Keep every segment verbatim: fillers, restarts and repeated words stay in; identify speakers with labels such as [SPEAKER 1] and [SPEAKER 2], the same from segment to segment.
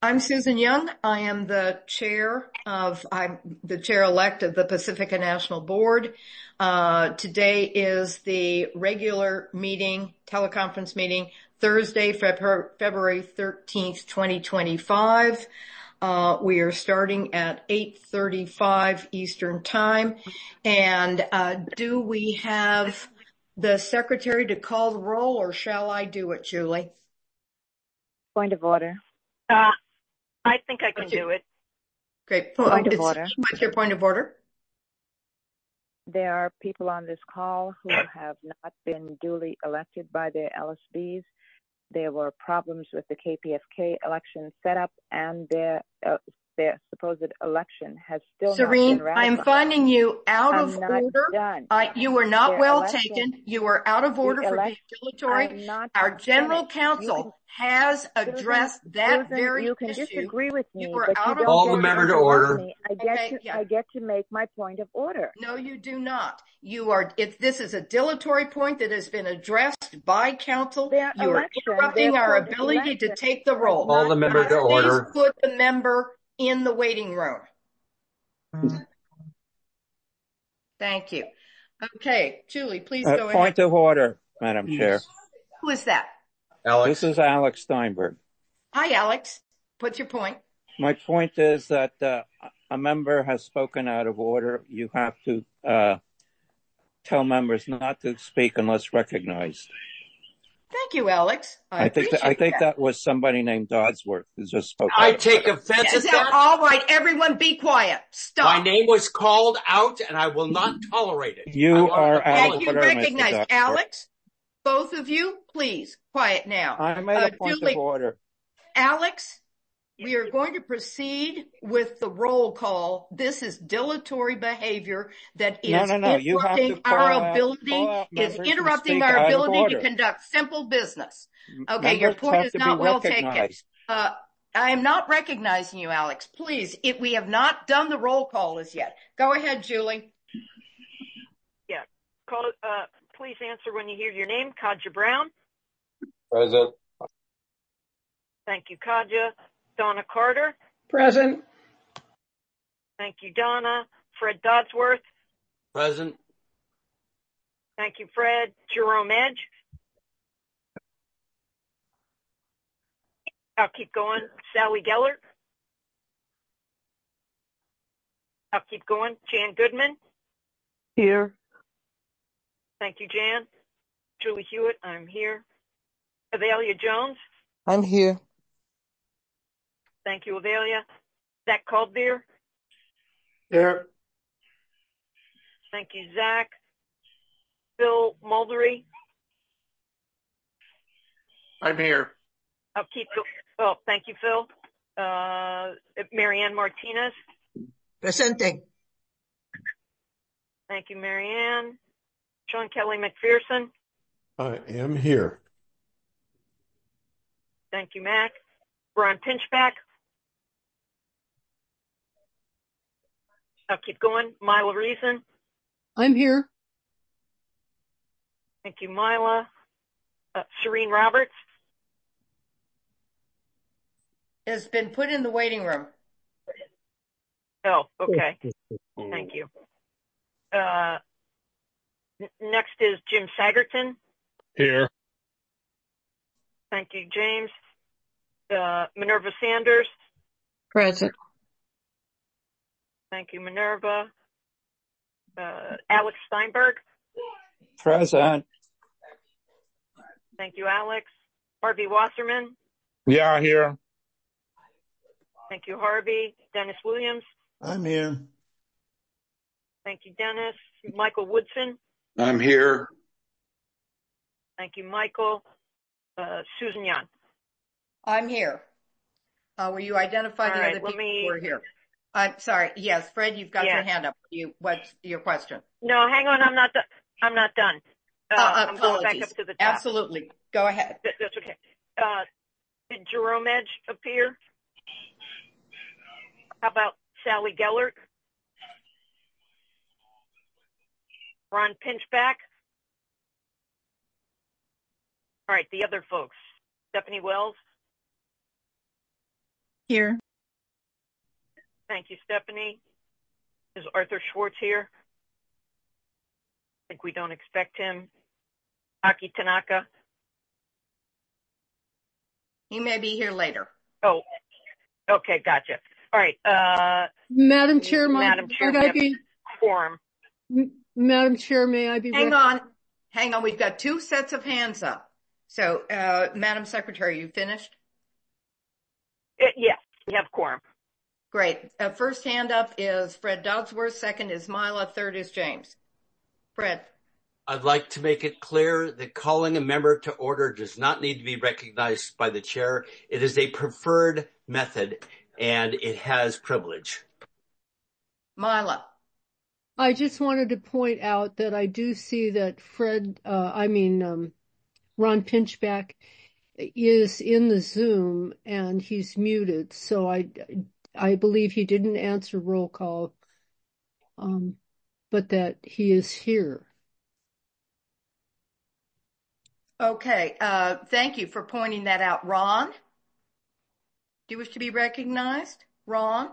[SPEAKER 1] I'm Susan Young. I am the chair of, I'm the chair-elect of the Pacifica National Board. Uh, today is the regular meeting, teleconference meeting, Thursday, February thirteenth, twenty twenty-five. Uh, we are starting at eight thirty-five Eastern Time. And uh, do we have the secretary to call the roll, or shall I do it, Julie?
[SPEAKER 2] Point of order.
[SPEAKER 3] Uh, I think I can do it.
[SPEAKER 1] Great.
[SPEAKER 2] Point of
[SPEAKER 1] It's,
[SPEAKER 2] order.
[SPEAKER 1] what's your point of order?
[SPEAKER 2] There are people on this call who have not been duly elected by their L S Bs. There were problems with the K P F K election setup, and their uh, their supposed election has still
[SPEAKER 1] Serene,
[SPEAKER 2] not been ratified.
[SPEAKER 1] I'm finding you out
[SPEAKER 2] I'm
[SPEAKER 1] of
[SPEAKER 2] not
[SPEAKER 1] order.
[SPEAKER 2] done.
[SPEAKER 1] I, you were not
[SPEAKER 2] Their
[SPEAKER 1] well
[SPEAKER 2] election,
[SPEAKER 1] taken. You are out of order for being dilatory.
[SPEAKER 2] I'm not
[SPEAKER 1] Our general
[SPEAKER 2] finished.
[SPEAKER 1] counsel has addressed
[SPEAKER 2] Susan,
[SPEAKER 1] that
[SPEAKER 2] Susan,
[SPEAKER 1] very
[SPEAKER 2] you can
[SPEAKER 1] issue.
[SPEAKER 2] disagree with me,
[SPEAKER 1] You are
[SPEAKER 2] but
[SPEAKER 1] out
[SPEAKER 2] you
[SPEAKER 1] of
[SPEAKER 2] don't
[SPEAKER 4] Call
[SPEAKER 2] get
[SPEAKER 4] the
[SPEAKER 1] order.
[SPEAKER 4] member to
[SPEAKER 2] interrupt
[SPEAKER 4] order.
[SPEAKER 2] me. I get
[SPEAKER 1] Okay,
[SPEAKER 2] to
[SPEAKER 1] yeah.
[SPEAKER 2] I get to make my point of order.
[SPEAKER 1] No, you do not. You are, if this is a dilatory point that has been addressed by counsel,
[SPEAKER 2] Their
[SPEAKER 1] you are
[SPEAKER 2] election,
[SPEAKER 1] interrupting
[SPEAKER 2] their
[SPEAKER 1] our
[SPEAKER 2] quote
[SPEAKER 1] ability
[SPEAKER 2] election
[SPEAKER 1] to take the
[SPEAKER 2] has
[SPEAKER 1] roll.
[SPEAKER 4] Call the
[SPEAKER 2] not
[SPEAKER 4] member to
[SPEAKER 2] been
[SPEAKER 1] Please
[SPEAKER 4] order.
[SPEAKER 1] put the member in the waiting room. Thank you. Okay, Julie, please
[SPEAKER 5] Uh,
[SPEAKER 1] go ahead.
[SPEAKER 5] point of order, Madam Chair.
[SPEAKER 1] Who is that?
[SPEAKER 4] Alex.
[SPEAKER 5] This is Alex Steinberg.
[SPEAKER 1] Hi, Alex. What's your point?
[SPEAKER 5] My point is that uh, a member has spoken out of order. You have to uh, tell members not to speak unless recognized.
[SPEAKER 1] Thank you, Alex. I,
[SPEAKER 5] I think
[SPEAKER 1] appreciate
[SPEAKER 5] that, I think
[SPEAKER 1] that.
[SPEAKER 5] that was somebody named Dodsworth who just spoke
[SPEAKER 4] I
[SPEAKER 5] out of
[SPEAKER 4] take
[SPEAKER 5] order.
[SPEAKER 4] offense at
[SPEAKER 1] Is that-
[SPEAKER 4] that.
[SPEAKER 1] all right, everyone be quiet. Stop.
[SPEAKER 4] My name was called out and I will not tolerate it. I
[SPEAKER 5] You
[SPEAKER 4] want
[SPEAKER 5] are
[SPEAKER 4] to
[SPEAKER 5] out
[SPEAKER 1] Thank
[SPEAKER 5] of
[SPEAKER 1] you,
[SPEAKER 5] order, Mister
[SPEAKER 1] recognized.
[SPEAKER 5] Dodsworth.
[SPEAKER 1] Alex, both of you, please, quiet now.
[SPEAKER 5] I made
[SPEAKER 1] Uh,
[SPEAKER 5] a point
[SPEAKER 1] Julie,
[SPEAKER 5] of order.
[SPEAKER 1] Alex, we are going to proceed with the roll call. This is dilatory behavior that is
[SPEAKER 5] No, no, no. You have to
[SPEAKER 1] interrupting
[SPEAKER 5] call
[SPEAKER 1] our
[SPEAKER 5] out-
[SPEAKER 1] ability,
[SPEAKER 5] call out
[SPEAKER 1] is
[SPEAKER 5] members and
[SPEAKER 1] interrupting
[SPEAKER 5] speak
[SPEAKER 1] our
[SPEAKER 5] out of
[SPEAKER 1] ability to
[SPEAKER 5] order.
[SPEAKER 1] conduct simple business. Okay, your
[SPEAKER 5] Members
[SPEAKER 1] point
[SPEAKER 5] have
[SPEAKER 1] is
[SPEAKER 5] to be
[SPEAKER 1] not well taken.
[SPEAKER 5] recognized.
[SPEAKER 1] Uh, I am not recognizing you, Alex. Please, if we have not done the roll call as yet. Go ahead, Julie.
[SPEAKER 3] Yeah. Call. Uh, please answer when you hear your name. Kadja Brown.
[SPEAKER 4] Present.
[SPEAKER 3] Thank you, Kadja. Donna Carter.
[SPEAKER 6] Present.
[SPEAKER 3] Thank you, Donna. Fred Dodsworth.
[SPEAKER 4] Present.
[SPEAKER 3] Thank you, Fred. Jerome Edge. I'll keep going. Sally Gellert. I'll keep going. Jan Goodman.
[SPEAKER 6] Here.
[SPEAKER 3] Thank you, Jan. Julie Hewitt. I'm here. Avelia Jones.
[SPEAKER 6] I'm here.
[SPEAKER 3] Thank you, Avelia. Zach Caldbeer.
[SPEAKER 4] Here.
[SPEAKER 3] Thank you, Zach. Phil Muldery.
[SPEAKER 4] I'm here.
[SPEAKER 3] I'll keep go- Oh, thank you, Phil. Uh, Marianne Martinez.
[SPEAKER 6] Presente.
[SPEAKER 3] Thank you, Marianne. Sean Kelly McPherson.
[SPEAKER 7] I am here.
[SPEAKER 3] Thank you, Mac. Brian Pinchback. I'll keep going. Mila Reason.
[SPEAKER 6] I'm here.
[SPEAKER 3] Thank you, Mila. Uh, Serene Roberts.
[SPEAKER 1] Has been put in the waiting room.
[SPEAKER 3] Oh, okay. Thank you. Uh, n- next is Jim Sagerton.
[SPEAKER 7] Here.
[SPEAKER 3] Thank you, James. Uh, Minerva Sanders.
[SPEAKER 6] Present.
[SPEAKER 3] Thank you, Minerva. Uh, Alex Steinberg.
[SPEAKER 5] Present.
[SPEAKER 3] Thank you, Alex. Harvey Wasserman.
[SPEAKER 7] Yeah, here.
[SPEAKER 3] Thank you, Harvey. Dennis Williams.
[SPEAKER 7] I'm here.
[SPEAKER 3] Thank you, Dennis. Michael Woodson.
[SPEAKER 4] I'm here.
[SPEAKER 3] Thank you, Michael. Uh, Susan Young.
[SPEAKER 1] I'm here. Uh, will you identify
[SPEAKER 3] All
[SPEAKER 1] the
[SPEAKER 3] right,
[SPEAKER 1] other
[SPEAKER 3] let
[SPEAKER 1] people
[SPEAKER 3] me-
[SPEAKER 1] who are here? I'm sorry. Yes, Fred, you've got
[SPEAKER 3] Yeah.
[SPEAKER 1] your hand up. You, what's your question?
[SPEAKER 3] No, hang on. I'm not done. I'm not done. Uh,
[SPEAKER 1] Uh,
[SPEAKER 3] I'm going back
[SPEAKER 1] apologies.
[SPEAKER 3] up to the top.
[SPEAKER 1] Absolutely. Go ahead.
[SPEAKER 3] That- That's okay. Uh, did Jerome Edge appear? How about Sally Gellert? Ron Pinchback? All right, the other folks. Stephanie Wells?
[SPEAKER 8] Here.
[SPEAKER 3] Thank you, Stephanie. Is Arthur Schwartz here? I think we don't expect him. Aki Tanaka?
[SPEAKER 1] He may be here later.
[SPEAKER 3] Oh, okay, gotcha. All right. Uh,
[SPEAKER 6] Madam Chair,
[SPEAKER 3] Madam Chair,
[SPEAKER 6] might I be,
[SPEAKER 3] quorum.
[SPEAKER 6] Madam Chair, may I be?
[SPEAKER 1] Hang on. Hang on. We've got two sets of hands up. So, uh, Madam Secretary, you finished?
[SPEAKER 3] Uh, yes, we have quorum.
[SPEAKER 1] Great. Uh, first hand up is Fred Dodsworth. Second is Mila. Third is James. Fred.
[SPEAKER 4] I'd like to make it clear that calling a member to order does not need to be recognized by the chair. It is a preferred method, and it has privilege.
[SPEAKER 1] Mila.
[SPEAKER 6] I just wanted to point out that I do see that Fred, uh, I mean, um, Ron Pinchback is in the Zoom and he's muted. So I, I believe he didn't answer roll call, um, but that he is here.
[SPEAKER 1] Okay. Uh, thank you for pointing that out. Ron, do you wish to be recognized? Ron?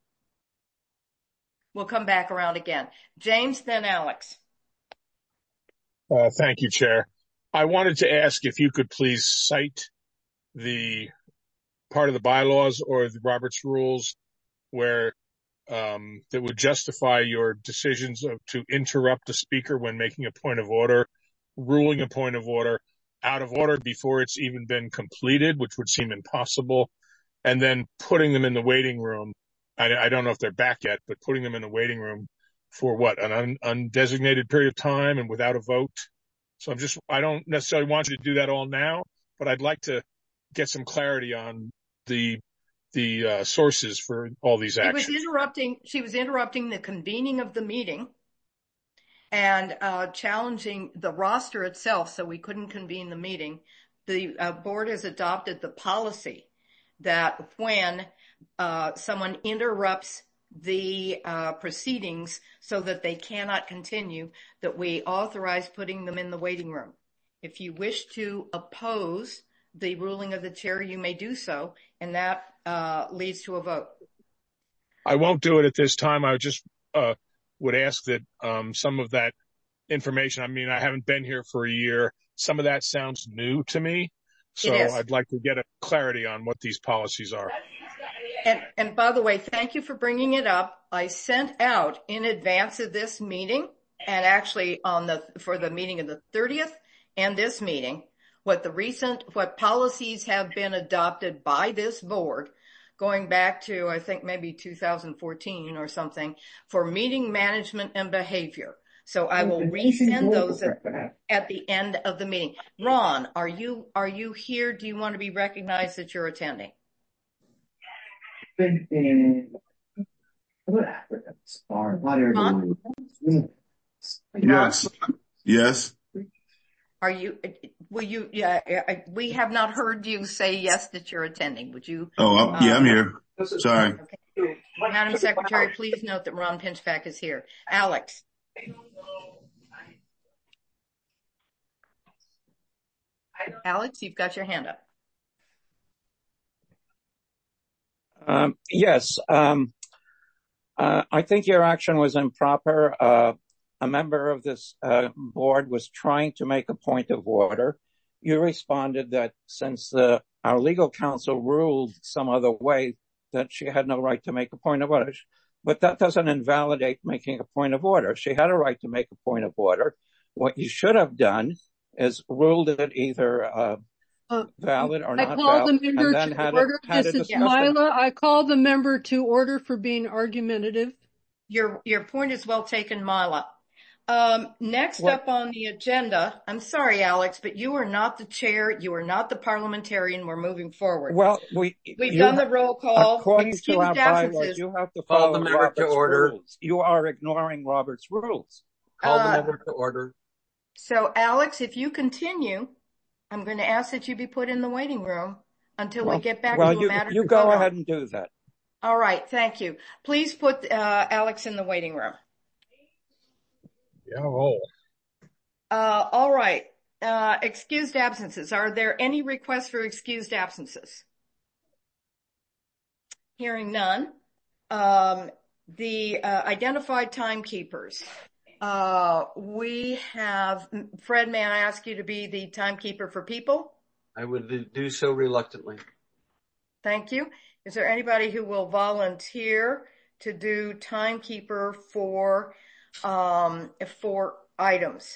[SPEAKER 1] We'll come back around again. James, then Alex.
[SPEAKER 7] Uh, thank you, Chair. I wanted to ask if you could please cite the part of the bylaws or the Robert's rules where um, that would justify your decisions of, to interrupt the speaker when making a point of order, ruling a point of order out of order before it's even been completed, which would seem impossible, and then putting them in the waiting room. I, I don't know if they're back yet, but putting them in the waiting room for what, an un, undesignated period of time and without a vote. So I'm just, I don't necessarily want you to do that all now, but I'd like to get some clarity on the, the uh, sources for all these actions.
[SPEAKER 1] She was interrupting, she was interrupting the convening of the meeting and uh, challenging the roster itself, so we couldn't convene the meeting. The uh, board has adopted the policy that when uh, someone interrupts the uh, proceedings so that they cannot continue, that we authorize putting them in the waiting room. If you wish to oppose the ruling of the chair, you may do so, and that uh, leads to a vote.
[SPEAKER 7] I won't do it at this time. I just uh, would ask that um, some of that information, I mean, I haven't been here for a year. Some of that sounds new to me. So I'd like to get a clarity on what these policies are.
[SPEAKER 1] And, and by the way, thank you for bringing it up. I sent out in advance of this meeting, and actually on the for the meeting of the thirtieth and this meeting, what the recent what policies have been adopted by this board, going back to I think maybe two thousand fourteen or something, for meeting management and behavior. So I will resend those at, at the end of the meeting. Ron, are you are you here? Do you want to be recognized that you're attending? Ron?
[SPEAKER 9] Yes. Yes.
[SPEAKER 1] Are you? Will you? Yeah. We have not heard you say yes that you're attending. Would you?
[SPEAKER 9] Oh, uh, yeah, I'm here. Sorry.
[SPEAKER 1] Okay. Madam Secretary, please note that Ron Pinchback is here. Alex. Alex, you've got your hand up.
[SPEAKER 5] Um, yes. Um, uh, I think your action was improper. Uh, a member of this uh, board was trying to make a point of order. You responded that since uh, our legal counsel ruled some other way, that she had no right to make a point of order. But that doesn't invalidate making a point of order. She had a right to make a point of order. What you should have done is ruled it either uh, uh, valid or
[SPEAKER 6] I
[SPEAKER 5] not
[SPEAKER 6] call
[SPEAKER 5] valid.
[SPEAKER 6] the member
[SPEAKER 5] and then
[SPEAKER 6] to
[SPEAKER 5] had
[SPEAKER 6] order.
[SPEAKER 5] A, had
[SPEAKER 6] this
[SPEAKER 5] a
[SPEAKER 6] is
[SPEAKER 5] discussion.
[SPEAKER 6] Mila. I call the member to order for being argumentative.
[SPEAKER 1] Your your point is well taken, Mila. Um, next
[SPEAKER 5] What?
[SPEAKER 1] up on the agenda, I'm sorry, Alex, but you are not the chair. You are not the parliamentarian. We're moving forward.
[SPEAKER 5] Well, we
[SPEAKER 1] We've
[SPEAKER 5] you,
[SPEAKER 1] done the roll call.
[SPEAKER 5] according to our
[SPEAKER 1] Excused
[SPEAKER 5] bylaws,
[SPEAKER 1] absences.
[SPEAKER 5] you have to
[SPEAKER 4] Call
[SPEAKER 5] follow
[SPEAKER 4] the member
[SPEAKER 5] Robert's
[SPEAKER 4] to order.
[SPEAKER 5] rules. You are ignoring Robert's rules.
[SPEAKER 4] Call the
[SPEAKER 1] Uh,
[SPEAKER 4] member to order.
[SPEAKER 1] So, Alex, if you continue, I'm going to ask that you be put in the waiting room until
[SPEAKER 5] Well,
[SPEAKER 1] we get back
[SPEAKER 5] well,
[SPEAKER 1] to
[SPEAKER 5] you,
[SPEAKER 1] a matter
[SPEAKER 5] you
[SPEAKER 1] to
[SPEAKER 5] go
[SPEAKER 1] vote on.
[SPEAKER 5] ahead and do that.
[SPEAKER 1] All right, thank you. Please put uh, Alex in the waiting room.
[SPEAKER 7] Yeah, roll.
[SPEAKER 1] Uh, all right. Uh, excused absences. Are there any requests for excused absences? Hearing none. Um, the uh, identified timekeepers. Uh, we have, Fred, may I ask you to be the timekeeper for people?
[SPEAKER 4] I would do so reluctantly.
[SPEAKER 1] Thank you. Is there anybody who will volunteer to do timekeeper for, um, for items?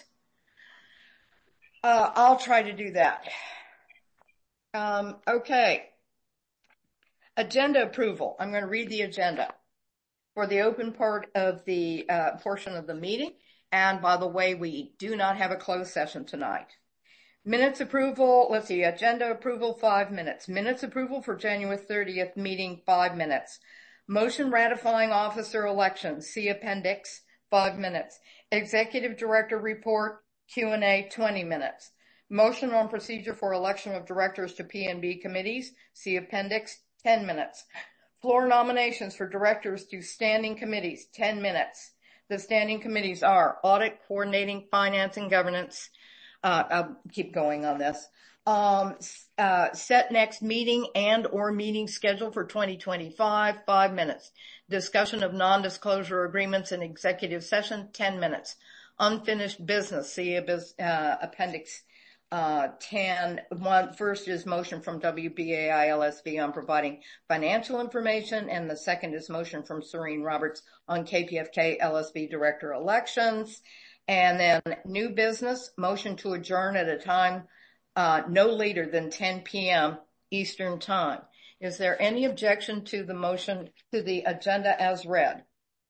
[SPEAKER 1] Uh, I'll try to do that. Um, okay. Agenda approval. I'm going to read the agenda for the open part of the uh, portion of the meeting. And by the way, we do not have a closed session tonight. Minutes approval. Let's see. Agenda approval, five minutes. Minutes approval for January thirtieth meeting, five minutes. Motion ratifying officer elections. See appendix, five minutes. Executive director report, Q and A, twenty minutes. Motion on procedure for election of directors to P and B committees. See appendix, ten minutes. Floor nominations for directors to standing committees, ten minutes. The standing committees are audit, coordinating, finance, and governance. Uh, I'll keep going on this. Um, uh, set next meeting and or meeting schedule for twenty twenty-five, five minutes. Discussion of non-disclosure agreements in executive session, ten minutes. Unfinished business, see uh, appendix Uh, ten, one, first is motion from W B A I L S V on providing financial information, and the second is motion from Serene Roberts on K P F K L S V director elections. And then new business, motion to adjourn at a time uh, no later than ten p.m. Eastern time. Is there any objection to the motion, to the agenda as read?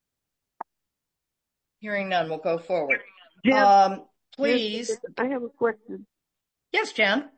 [SPEAKER 1] Hearing none, we'll go forward.
[SPEAKER 8] Jim,
[SPEAKER 1] um, please.
[SPEAKER 8] I have a question.
[SPEAKER 1] Yes, Jen.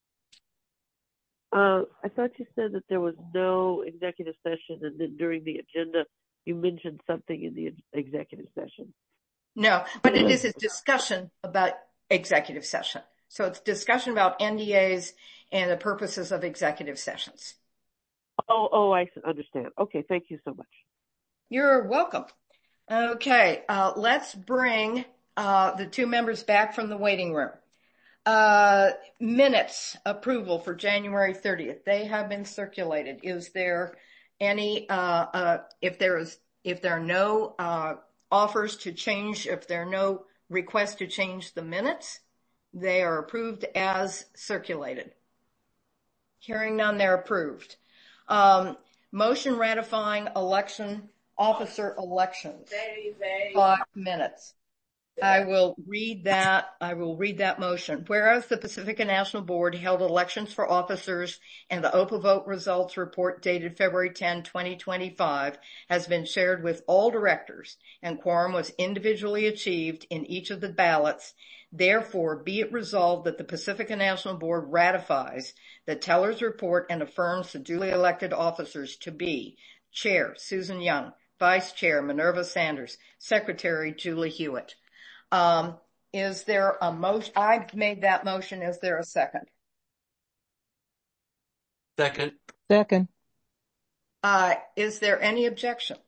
[SPEAKER 8] Uh, I thought you said that there was no executive session, and then during the agenda, you mentioned something in the executive session.
[SPEAKER 1] No, but it is a discussion about executive session. So it's discussion about N D As and the purposes of executive sessions.
[SPEAKER 8] Oh, oh, I understand. Okay, thank you so much.
[SPEAKER 1] You're welcome. Okay, uh, let's bring uh, the two members back from the waiting room. Uh, minutes approval for January thirtieth. They have been circulated. Is there any, uh, uh, if there is, if there are no, uh, offers to change, if there are no requests to change the minutes, they are approved as circulated. Hearing none, they're approved. Um, motion ratifying election, officer elections. Five minutes. I will read that. I will read that motion. Whereas the Pacifica National Board held elections for officers and the open vote results report dated February tenth, twenty twenty-five has been shared with all directors and quorum was individually achieved in each of the ballots. Therefore, be it resolved that the Pacifica National Board ratifies the teller's report and affirms the duly elected officers to be Chair Susan Young, Vice Chair Minerva Sanders, Secretary Julie Hewitt. Um, is there a motion? I've made that motion. Is there a second?
[SPEAKER 4] Second.
[SPEAKER 6] Second.
[SPEAKER 1] Uh, is there any objection?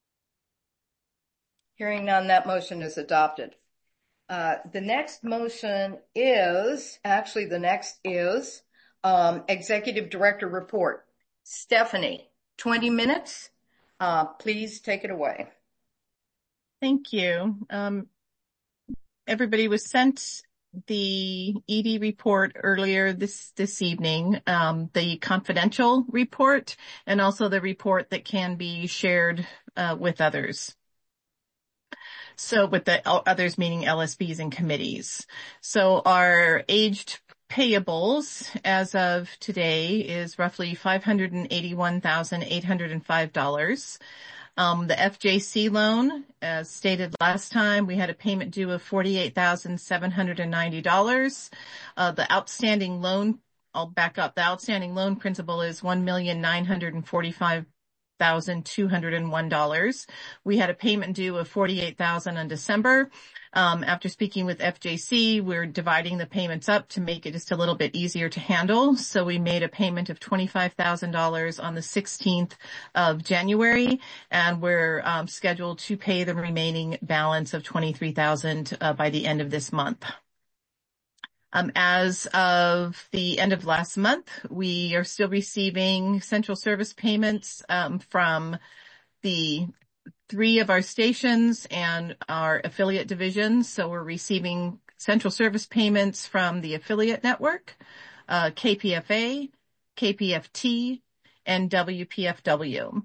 [SPEAKER 1] Hearing none, that motion is adopted. Uh, the next motion is, actually the next is, um, Executive Director Report. Stephanie, twenty minutes. Uh, please take it away.
[SPEAKER 10] Thank you. Um, Everybody was sent the E D report earlier this, this evening, um, the confidential report, and also the report that can be shared, uh, with others. So with the others meaning L S Bs and committees. So our aged payables as of today is roughly five hundred eighty-one thousand eight hundred five dollars. Um, the F J C loan, as stated last time, we had a payment due of forty-eight thousand seven hundred ninety dollars. Uh, the outstanding loan, I'll back up, the outstanding loan principal is one million nine hundred forty-five thousand two hundred one dollars. We had a payment due of forty-eight thousand dollars in December. Um, after speaking with F J C, we're dividing the payments up to make it just a little bit easier to handle. So we made a payment of twenty-five thousand dollars on the sixteenth of January, and we're um, scheduled to pay the remaining balance of twenty-three thousand dollars uh, by the end of this month. Um, as of the end of last month, we are still receiving central service payments um, from the three of our stations and our affiliate divisions. So we're receiving central service payments from the affiliate network, uh, K P F A, K P F T, and W P F W.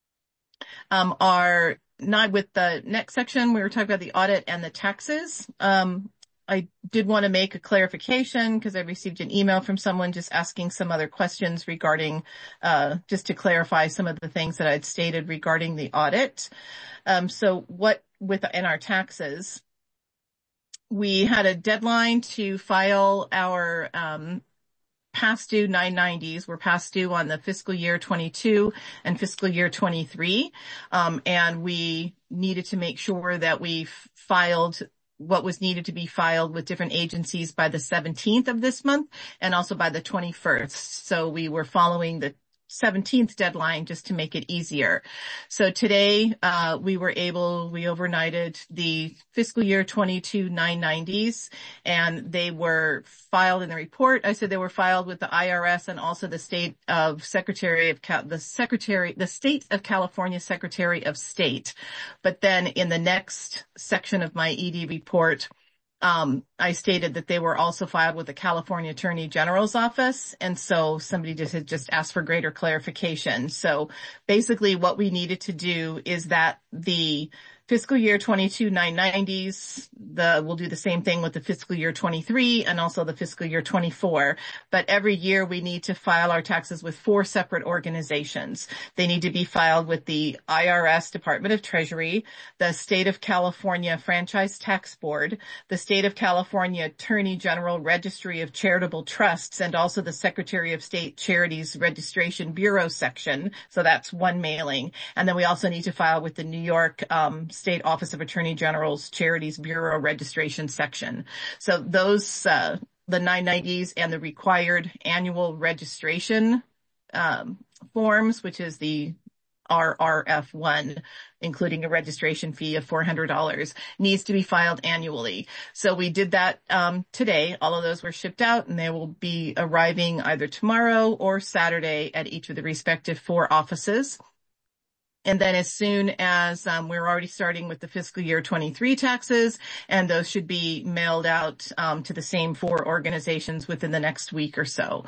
[SPEAKER 10] Um, our not with the next section, we were talking about the audit and the taxes. Um, I did want to make a clarification because I received an email from someone just asking some other questions regarding, uh, just to clarify some of the things that I'd stated regarding the audit. Um, so what with in our taxes, we had a deadline to file our, um, past due nine nineties. We're past due on the fiscal year twenty-two and fiscal year twenty-three. Um, and we needed to make sure that we filed what was needed to be filed with different agencies by the seventeenth of this month and also by the twenty-first. So we were following the seventeenth deadline just to make it easier. So today, uh, we were able, we overnighted the fiscal year twenty-two nine nineties and they were filed in the report. I said they were filed with the I R S and also the state of Secretary of Cal- the Secretary, the state of California Secretary of State. But then in the next section of my E D report, Um, I stated that they were also filed with the California Attorney General's office. And so somebody just had just asked for greater clarification. So basically what we needed to do is that the fiscal year twenty-two nine nineties, the, we'll do the same thing with the fiscal year twenty-three and also the fiscal year twenty-four. But every year we need to file our taxes with four separate organizations. They need to be filed with the I R S Department of Treasury, the State of California Franchise Tax Board, the State of California Attorney General Registry of Charitable Trusts, and also the Secretary of State Charities Registration Bureau section. So that's one mailing. And then we also need to file with the New York, um, State Office of Attorney General's Charities Bureau Registration section. So those, uh, the nine nineties and the required annual registration, um, forms, which is the R R F one, including a registration fee of four hundred dollars, needs to be filed annually. So we did that, um, today. All of those were shipped out and they will be arriving either tomorrow or Saturday at each of the respective four offices. And then as soon as um, we're already starting with the fiscal year twenty-three taxes, and those should be mailed out um, to the same four organizations within the next week or so.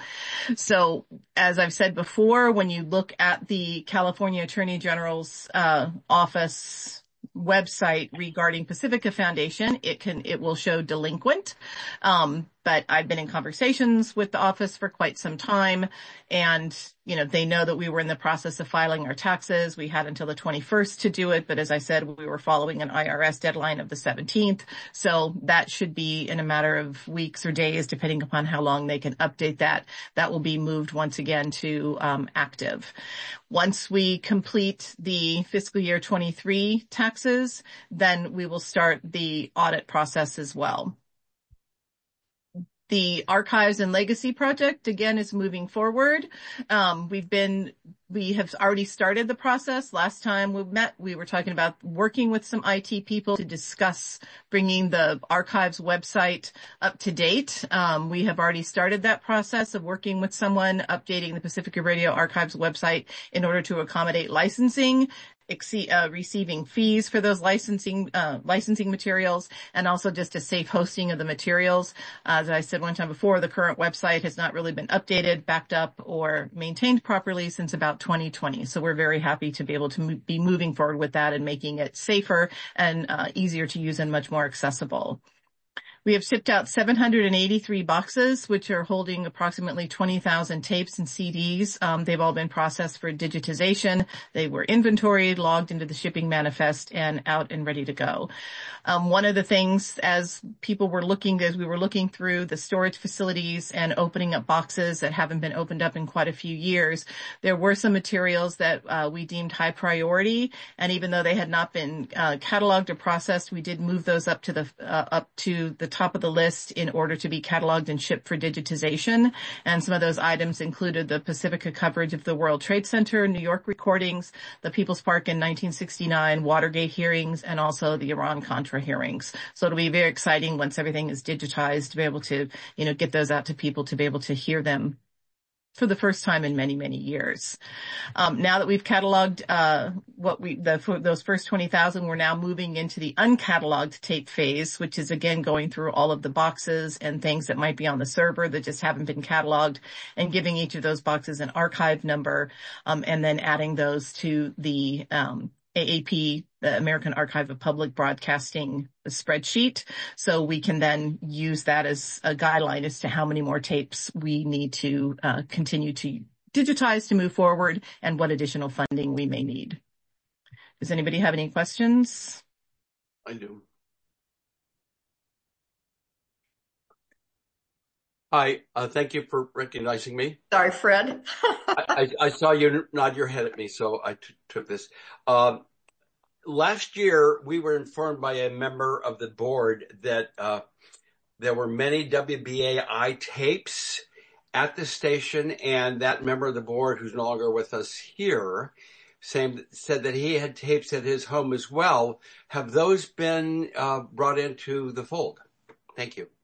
[SPEAKER 10] So as I've said before, when you look at the California Attorney General's uh, office website regarding Pacifica Foundation, it can, it will show delinquent. Um, but I've been in conversations with the office for quite some time and, you know, they know that we were in the process of filing our taxes. We had until the twenty-first to do it. But as I said, we were following an I R S deadline of the seventeenth. So that should be in a matter of weeks or days, depending upon how long they can update that. That will be moved once again to um, active. Once we complete the fiscal year twenty-three taxes, then we will start the audit process as well. The Archives and Legacy Project, again, is moving forward. Um, we've been, we have already started the process. Last time we met, we were talking about working with some I T people to discuss bringing the archives website up to date. Um, we have already started that process of working with someone, updating the Pacifica Radio Archives website in order to accommodate licensing, Exceed, uh, receiving fees for those licensing, uh, licensing materials, and also just a safe hosting of the materials. Uh, as I said one time before, the current website has not really been updated, backed up, or maintained properly since about twenty twenty. So we're very happy to be able to mo- be moving forward with that and making it safer and uh, easier to use and much more accessible. We have shipped out seven hundred eighty-three boxes, which are holding approximately twenty thousand tapes and C Ds. Um, they've all been processed for digitization. They were inventoried, logged into the shipping manifest, and out and ready to go. Um, one of the things as people were looking, as we were looking through the storage facilities and opening up boxes that haven't been opened up in quite a few years, there were some materials that uh, we deemed high priority. And even though they had not been uh, cataloged or processed, we did move those up to the uh, up to the top of the list in order to be cataloged and shipped for digitization. And some of those items included the Pacifica coverage of the World Trade Center, New York recordings, the People's Park in nineteen sixty-nine, Watergate hearings, and also the Iran-Contra hearings. So it'll be very exciting once everything is digitized to be able to, you know, get those out to people to be able to hear them for the first time in many, many years. Um, now that we've cataloged, uh, what we, the, for those first twenty thousand, we're now moving into the uncatalogued tape phase, which is again going through all of the boxes and things that might be on the server that just haven't been cataloged and giving each of those boxes an archive number, um, and then adding those to the, um, A A P, the American Archive of Public Broadcasting spreadsheet. So we can then use that as a guideline as to how many more tapes we need to uh, continue to digitize to move forward and what additional funding we may need. Does anybody have any questions?
[SPEAKER 4] I do. Hi, uh, thank you for recognizing me.
[SPEAKER 1] Sorry, Fred.
[SPEAKER 4] I, I, I saw you nod your head at me, so I t- took this. Um, last year, we were informed by a member of the board that uh, there were many W B A I tapes at the station, and that member of the board, who's no longer with us here, same, said that he had tapes at his home as well. Have those been uh, brought into the fold? Thank you.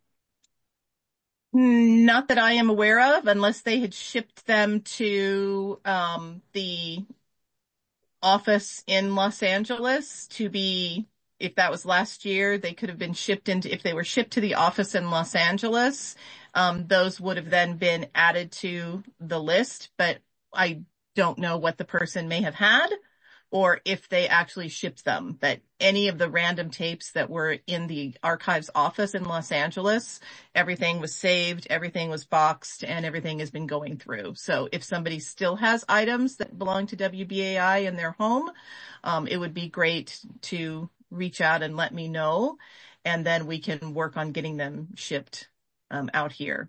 [SPEAKER 10] Not that I am aware of, unless they had shipped them to um, the office in Los Angeles to be, if that was last year, they could have been shipped into, if they were shipped to the office in Los Angeles, um, those would have then been added to the list, but I don't know what the person may have had or if they actually shipped them. But any of the random tapes that were in the archives office in Los Angeles, everything was saved, everything was boxed, and everything has been going through. So if somebody still has items that belong to W B A I in their home, um, it would be great to reach out and let me know, and then we can work on getting them shipped um, out here.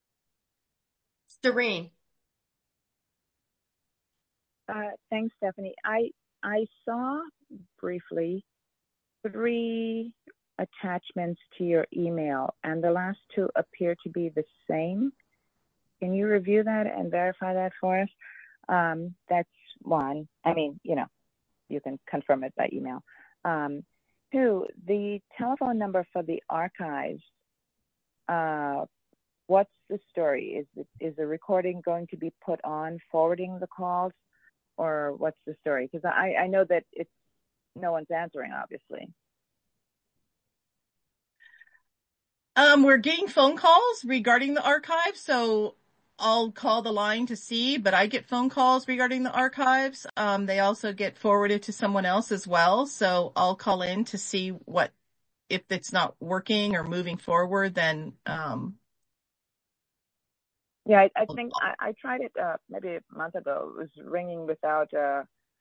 [SPEAKER 1] Serene.
[SPEAKER 2] Uh, thanks, Stephanie. I I saw briefly three attachments to your email, and the last two appear to be the same. Can you review that and verify that for us? Um, that's one. I mean, you know, you can confirm it by email. Um, two, the telephone number for the archives, uh, what's the story? Is, it, is the recording going to be put on forwarding the calls? Or what's the story? Because I, I know that it's no one's answering, obviously.
[SPEAKER 10] Um, we're getting phone calls regarding the archive, so I'll call the line to see, but I get phone calls regarding the archives. Um, they also get forwarded to someone else as well, so I'll call in to see what, if it's not working or moving forward, then um
[SPEAKER 2] Yeah, I, I think I, I tried it uh, maybe a month ago. It was ringing without uh,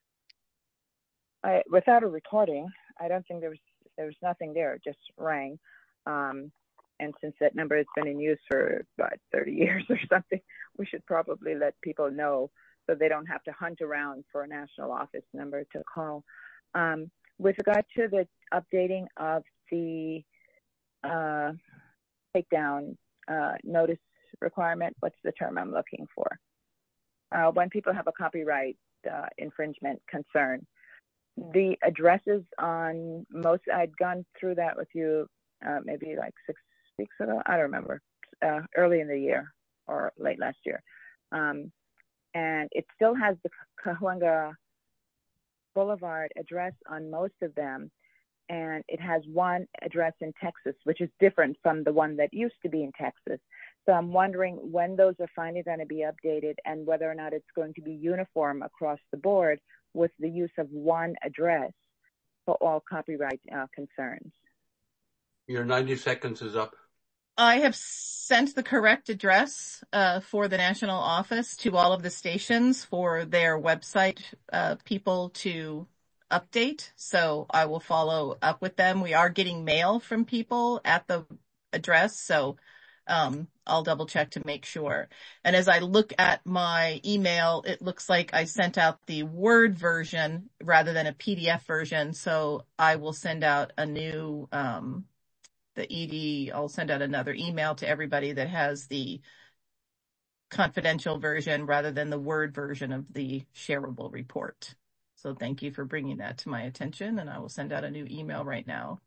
[SPEAKER 2] I, without a recording. I don't think there was there was nothing there. It just rang. Um, and since that number has been in use for about thirty years or something, we should probably let people know so they don't have to hunt around for a national office number to call. Um, with regard to the updating of the uh, takedown uh, notice requirement, what's the term I'm looking for? Uh, when people have a copyright uh, infringement concern, the addresses on most, I'd gone through that with you uh, maybe like six weeks ago, I don't remember, uh, early in the year or late last year. Um, and it still has the Cahuenga Boulevard address on most of them. And it has one address in Texas, which is different from the one that used to be in Texas. So I'm wondering when those are finally going to be updated and whether or not it's going to be uniform across the board with the use of one address for all copyright uh, concerns.
[SPEAKER 4] Your ninety seconds is up.
[SPEAKER 10] I have sent the correct address uh, for the national office to all of the stations for their website uh, people to update. So I will follow up with them. We are getting mail from people at the address. So um, I'll double check to make sure. And as I look at my email, it looks like I sent out the Word version rather than a P D F version. So I will send out a new um, the E D, I'll send out another email to everybody that has the confidential version rather than the Word version of the shareable report. So thank you for bringing that to my attention, and I will send out a new email right now.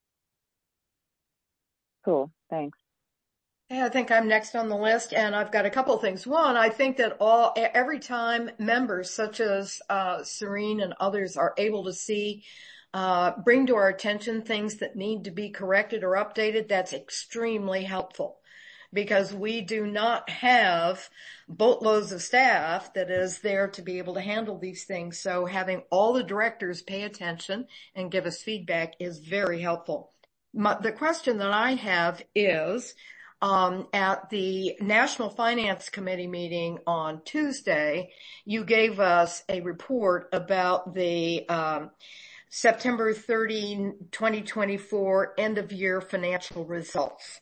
[SPEAKER 2] Cool, thanks.
[SPEAKER 1] Yeah, I think I'm next on the list, and I've got a couple of things. One, I think that all every time members such as uh, Serene and others are able to see, uh, bring to our attention things that need to be corrected or updated, that's extremely helpful, because we do not have boatloads of staff that is there to be able to handle these things. So having all the directors pay attention and give us feedback is very helpful. My, the question that I have is, Um, at the National Finance Committee meeting on Tuesday, you gave us a report about the um, September thirtieth, twenty twenty-four end of year financial results.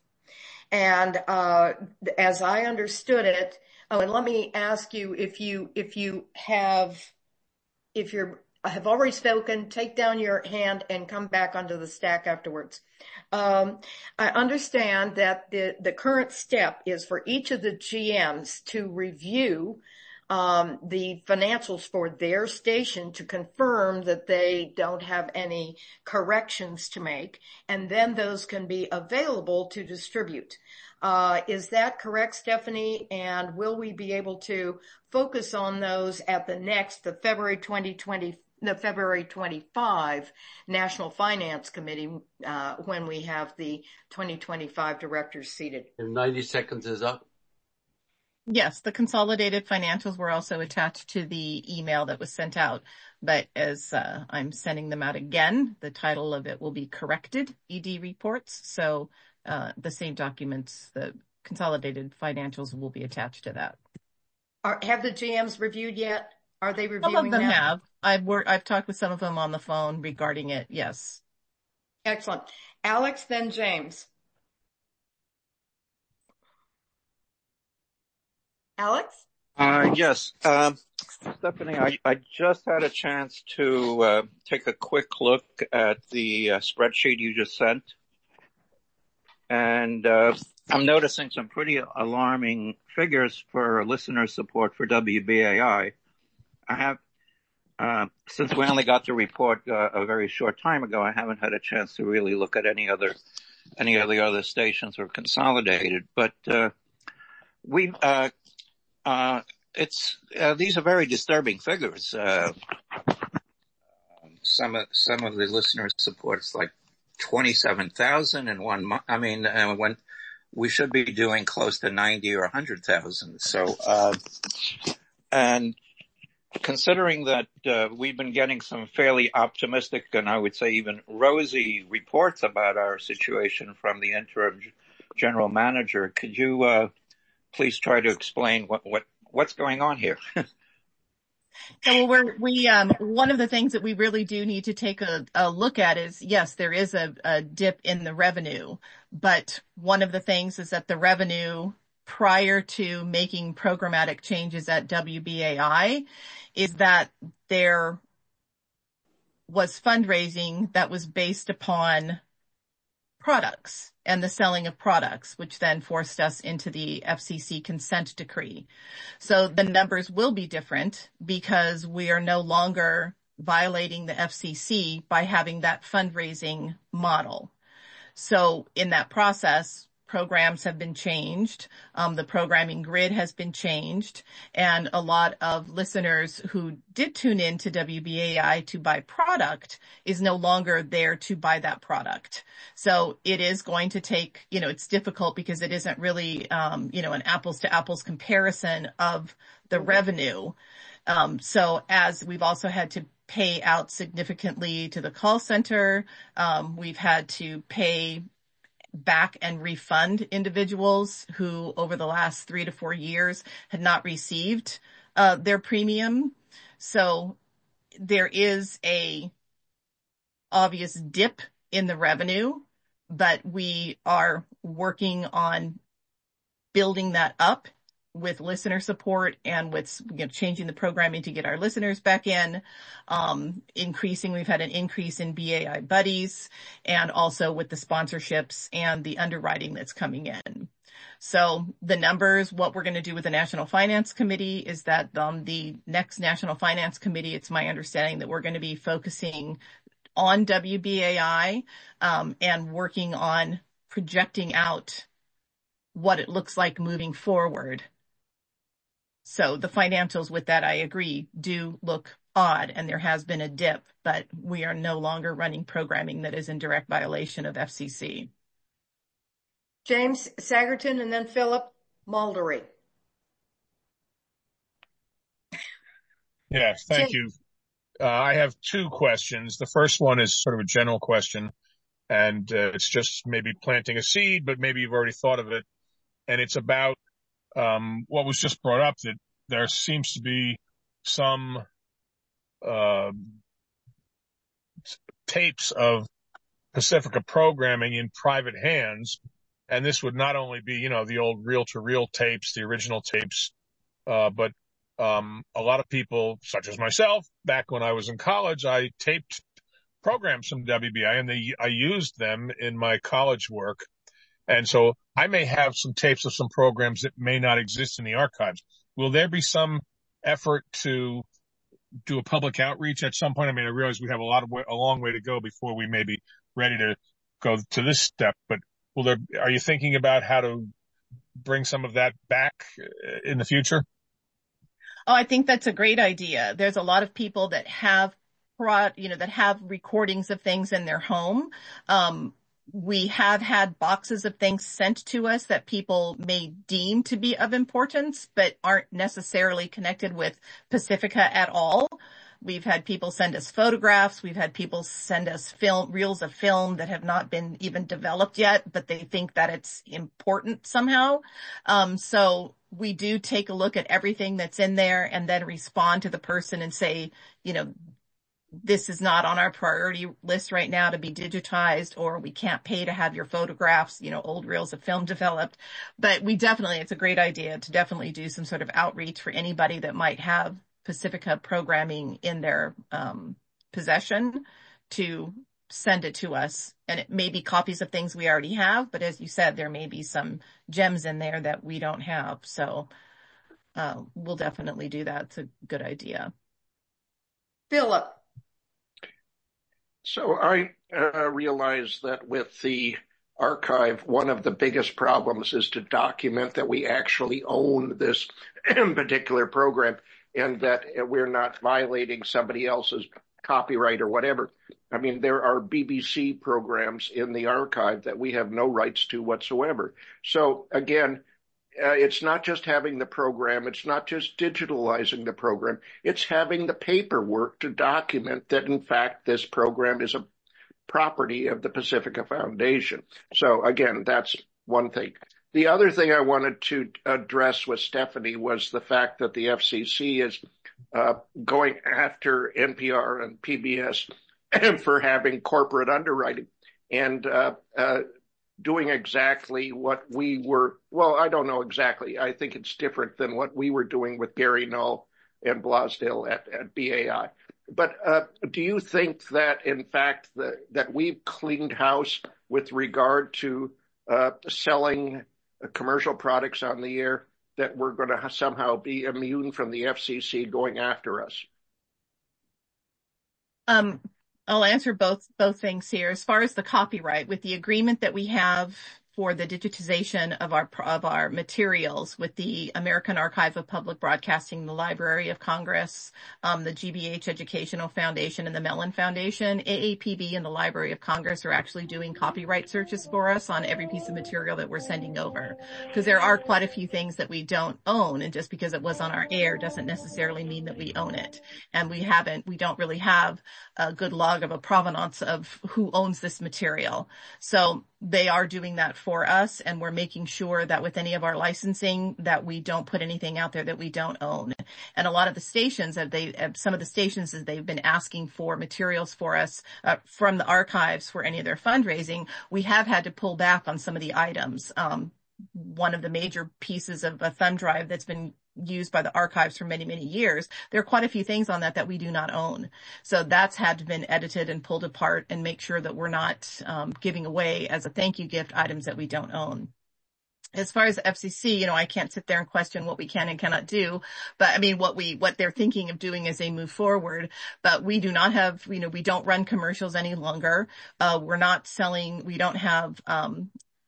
[SPEAKER 1] And uh, as I understood it, oh, and let me ask you if you if you have if you're have already spoken, take down your hand and come back onto the stack afterwards. Um, I understand that the, the current step is for each of the G Ms to review um, the financials for their station to confirm that they don't have any corrections to make, and then those can be available to distribute. Uh, is that correct, Stephanie? And will we be able to focus on those at the next, the February twenty twenty, the February twenty-fifth National Finance Committee, uh, when we have the twenty twenty-five directors seated?
[SPEAKER 4] And ninety seconds is up.
[SPEAKER 10] Yes, the consolidated financials were also attached to the email that was sent out, but as uh, I'm sending them out again, the title of it will be Corrected E D Reports. So uh, the same documents, the consolidated financials, will be attached to that.
[SPEAKER 1] Are, have the G Ms reviewed yet? Are they reviewing
[SPEAKER 10] Some of them
[SPEAKER 1] now?
[SPEAKER 10] have. I've worked, I've talked with some of them on the phone regarding it. Yes.
[SPEAKER 1] Excellent. Alex, then James. Alex?
[SPEAKER 5] Uh, yes. Um, Stephanie, I, I just had a chance to uh, take a quick look at the uh, spreadsheet you just sent. And uh, I'm noticing some pretty alarming figures for listener support for W B A I. I have, uh, since we only got the report uh, a very short time ago, I haven't had a chance to really look at any other, any of the other stations or consolidated. But uh, we, uh, uh, it's uh, these are very disturbing figures. Uh, some of some of the listener supports like twenty-seven thousand in one month. I mean, uh, when we should be doing close to ninety or one hundred thousand. So, uh, and considering that uh, we've been getting some fairly optimistic and I would say even rosy reports about our situation from the interim g- general manager, could you uh, please try to explain what, what what's going on here?
[SPEAKER 10] So well, we're, we, um, one of the things that we really do need to take a, a look at is, yes, there is a, a dip in the revenue, but one of the things is that the revenue prior to making programmatic changes at W B A I is that there was fundraising that was based upon products and the selling of products, which then forced us into the F C C consent decree. So the numbers will be different because we are no longer violating the F C C by having that fundraising model. So in that process, programs have been changed. Um, the programming grid has been changed, and a lot of listeners who did tune in to W B A I to buy product is no longer there to buy that product. So it is going to take, you know, it's difficult because it isn't really, um, you know, an apples to apples comparison of the revenue. Um, so as we've also had to pay out significantly to the call center, um, we've had to pay back and refund individuals who over the last three to four years had not received uh, their premium. So there is a obvious dip in the revenue, but we are working on building that up with listener support and with, you know, changing the programming to get our listeners back in, um, increasing, we've had an increase in B A I buddies, and also with the sponsorships and the underwriting that's coming in. So the numbers, what we're going to do with the National Finance Committee is that um, the next National Finance Committee, it's my understanding that we're going to be focusing on W B A I um, and working on projecting out what it looks like moving forward. So the financials with that, I agree, do look odd, and there has been a dip, but we are no longer running programming that is in direct violation of F C C.
[SPEAKER 1] James Sagerton and then Philip Muldery.
[SPEAKER 7] Yes, thank you. Uh, I have two questions. The first one is sort of a general question, and uh, it's just maybe planting a seed, but maybe you've already thought of it. And it's about um, what was just brought up, that there seems to be some uh, tapes of Pacifica programming in private hands. And this would not only be, you know, the old reel-to-reel tapes, the original tapes, uh, but um, a lot of people, such as myself, back when I was in college, I taped programs from W B A I, and they, I used them in my college work. And so I may have some tapes of some programs that may not exist in the archives. Will there be some effort to do a public outreach at some point? I mean, I realize we have a lot of way, a long way to go before we may be ready to go to this step, but will there, are you thinking about how to bring some of that back in the future?
[SPEAKER 10] Oh, I think that's a great idea. There's a lot of people that have, you know, that have recordings of things in their home. Um, we have had boxes of things sent to us that people may deem to be of importance, but aren't necessarily connected with Pacifica at all. We've had people send us photographs. We've had people send us film, reels of film that have not been even developed yet, but they think that it's important somehow. Um, so we do take a look at everything that's in there and then respond to the person and say, you know, this is not on our priority list right now to be digitized, or we can't pay to have your photographs, you know, old reels of film developed. But we definitely, it's a great idea to definitely do some sort of outreach for anybody that might have Pacifica programming in their um, possession to send it to us. And it may be copies of things we already have, but as you said, there may be some gems in there that we don't have. So uh, we'll definitely do that. It's a good idea.
[SPEAKER 1] Philip.
[SPEAKER 11] So I uh, realize that with the archive, one of the biggest problems is to document that we actually own this particular program and that we're not violating somebody else's copyright or whatever. I mean, there are B B C programs in the archive that we have no rights to whatsoever. So again, uh, it's not just having the program. It's not just digitalizing the program. It's having the paperwork to document that, in fact, this program is a property of the Pacifica Foundation. So again, that's one thing. The other thing I wanted to address with Stephanie was the fact that the F C C is uh, going after N P R and P B S for having corporate underwriting and uh, uh, doing exactly what we were, well, I don't know exactly. I think it's different than what we were doing with Gary Null and Blasdale at, at B A I. But uh, do you think that, in fact, the, that we've cleaned house with regard to uh, selling commercial products on the air, that we're going to somehow be immune from the F C C going after us?
[SPEAKER 10] Um, I'll answer both, both things here. As far as the copyright, with the agreement that we have for the digitization of our, of our materials with the American Archive of Public Broadcasting, the Library of Congress, um, the G B H Educational Foundation, and the Mellon Foundation, A A P B and the Library of Congress are actually doing copyright searches for us on every piece of material that we're sending over. Because there are quite a few things that we don't own, and just because it was on our air doesn't necessarily mean that we own it. And we haven't, we don't really have a good log of a provenance of who owns this material. So they are doing that for us, and we're making sure that with any of our licensing that we don't put anything out there that we don't own. And a lot of the stations, that they, some of the stations, that they've been asking for materials for us uh, from the archives for any of their fundraising, we have had to pull back on some of the items um, one of the major pieces of a thumb drive that's been used by the archives for many, many years. There are quite a few things on that that we do not own. So that's had to been edited and pulled apart and make sure that we're not um, giving away as a thank you gift items that we don't own. As far as the F C C, you know, I can't sit there and question what we can and cannot do, but I mean, what we, what they're thinking of doing as they move forward, but we do not have, you know, we don't run commercials any longer. Uh, we're not selling, we don't have, um,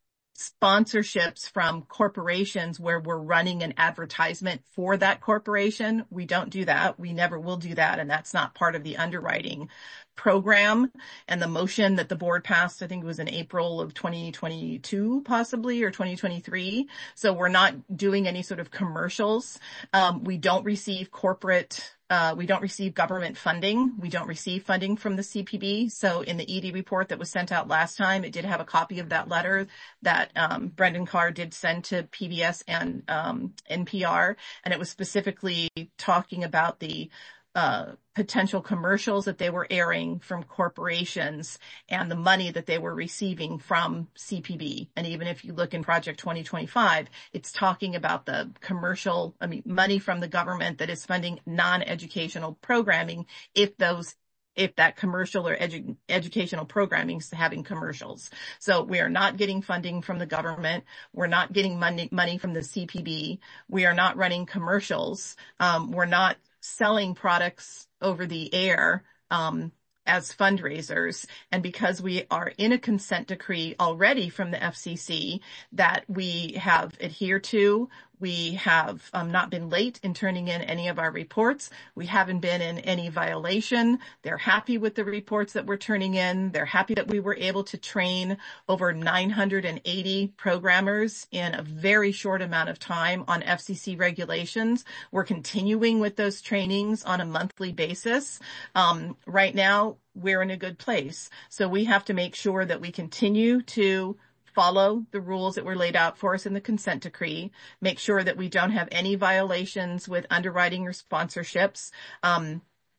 [SPEAKER 10] sponsorships from corporations where we're running an advertisement for that corporation. We don't do that. We never will do that. And that's not part of the underwriting program. And the motion that the board passed, I think it was in April of twenty twenty-two, possibly, or twenty twenty-three. So we're not doing any sort of commercials. Um, we don't receive corporate Uh, we don't receive government funding. We don't receive funding from the C P B. So in the E D report that was sent out last time, it did have a copy of that letter that um, Brendan Carr did send to P B S and um, N P R. And it was specifically talking about the uh, potential commercials that they were airing from corporations and the money that they were receiving from C P B. And even if you look in Project twenty twenty-five, it's talking about the commercial, I mean, money from the government that is funding non-educational programming if those if that commercial or edu- educational programming is having commercials. So we are not getting funding from the government. We're not getting money, money from the C P B. We are not running commercials. Um, we're not selling products over the air, um, as fundraisers. And because we are in a consent decree already from the F C C that we have adhered to, we have um, not been late in turning in any of our reports. We haven't been in any violation. They're happy with the reports that we're turning in. They're happy that we were able to train over nine hundred eighty programmers in a very short amount of time on F C C regulations. We're continuing with those trainings on a monthly basis. Um, right now, we're in a good place. So we have to make sure that we continue to follow the rules that were laid out for us in the consent decree, make sure that we don't have any violations with underwriting or sponsorships. Um,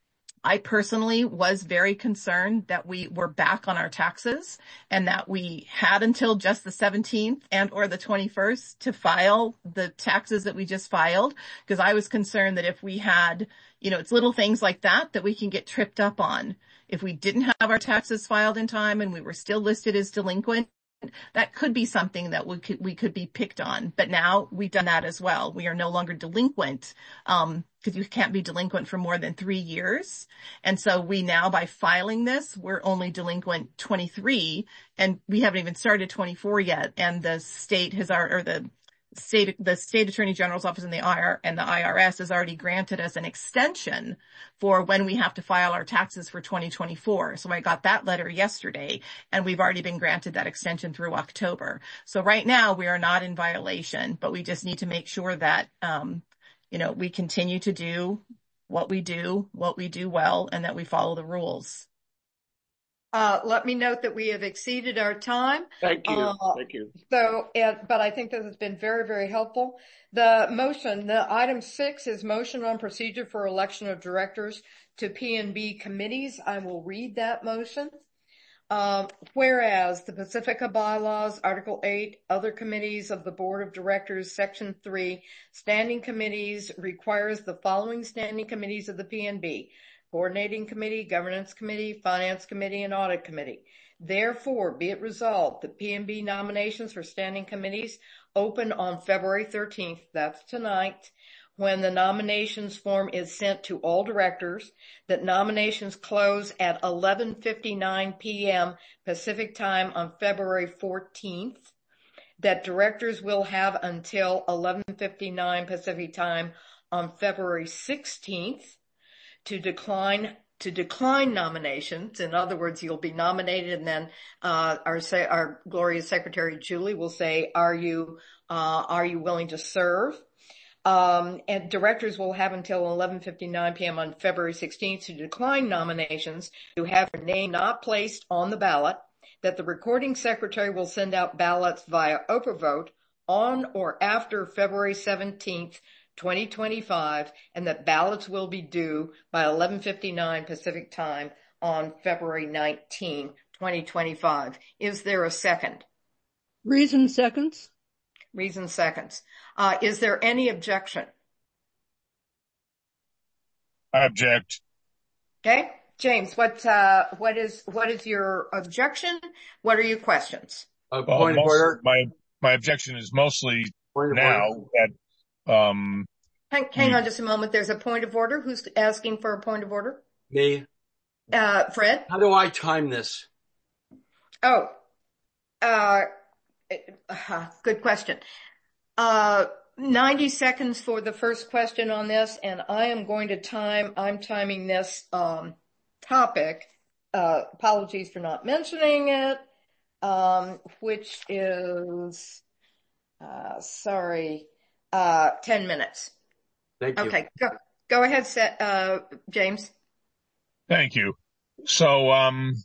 [SPEAKER 10] I personally was very concerned that we were back on our taxes and that we had until just the seventeenth and or the twenty-first to file the taxes that we just filed, because I was concerned that if we had, you know, it's little things like that that we can get tripped up on. If we didn't have our taxes filed in time and we were still listed as delinquent, that could be something that we could, we could be picked on. But now we've done that as well. We are no longer delinquent, um, because you can't be delinquent for more than three years. And so we now, by filing this, we're only delinquent twenty-three, and we haven't even started twenty-four yet. And the state has, or the state, the state attorney general's office and the I R and the I R S has already granted us an extension for when we have to file our taxes for twenty twenty-four. So I got that letter yesterday, and we've already been granted that extension through October. So right now we are not in violation, but we just need to make sure that, um, you know, we continue to do what we do, what we do well, and that we follow the rules.
[SPEAKER 1] Uh, let me note that we have exceeded our time.
[SPEAKER 11] Thank you.
[SPEAKER 1] Uh,
[SPEAKER 11] Thank you.
[SPEAKER 1] So, uh, but I think this has been very, very helpful. The motion, the item six is motion on procedure for election of directors to P and B committees. I will read that motion. Uh, whereas the Pacifica bylaws, Article eight, other committees of the Board of Directors, Section three, standing committees requires the following standing committees of the P and B: Coordinating Committee, Governance Committee, Finance Committee, and Audit Committee. Therefore, be it resolved that P and B nominations for standing committees open on February thirteenth, that's tonight, when the nominations form is sent to all directors, that nominations close at eleven fifty-nine p.m. Pacific time on February fourteenth, that directors will have until eleven fifty-nine Pacific time on February sixteenth to decline to decline nominations. In other words, you'll be nominated, and then uh, our our glorious Secretary Julie will say, "Are you uh, are you willing to serve?" Um, and directors will have until eleven fifty-nine p.m. on February sixteenth to decline nominations to have their name not placed on the ballot. That the recording secretary will send out ballots via Oprah vote on or after February seventeenth, twenty twenty-five, and that ballots will be due by eleven fifty-nine Pacific time on February nineteenth, twenty twenty-five. Is there a second?
[SPEAKER 6] Reason seconds.
[SPEAKER 1] Reason seconds. Uh, is there any objection?
[SPEAKER 7] I object.
[SPEAKER 1] Okay. James, what, uh, what is, what is your objection? What are your questions?
[SPEAKER 4] A
[SPEAKER 7] Well,
[SPEAKER 4] point of
[SPEAKER 7] most,
[SPEAKER 4] order.
[SPEAKER 7] my, my objection is mostly
[SPEAKER 4] Point of
[SPEAKER 7] now
[SPEAKER 4] order.
[SPEAKER 7] that, um,
[SPEAKER 1] Hang, hang
[SPEAKER 7] we,
[SPEAKER 1] on just a moment. There's a point of order. Who's asking for a point of order?
[SPEAKER 4] Me.
[SPEAKER 1] Uh, Fred?
[SPEAKER 4] How do I time this?
[SPEAKER 1] Oh, uh, uh, good question. Uh, ninety seconds for the first question on this, and I am going to time, I'm timing this, um, topic. Uh, apologies for not mentioning it, um, which is, uh, sorry, uh, ten minutes.
[SPEAKER 4] Thank you.
[SPEAKER 1] Okay, go, go ahead, set, uh, James.
[SPEAKER 7] Thank you. So, um,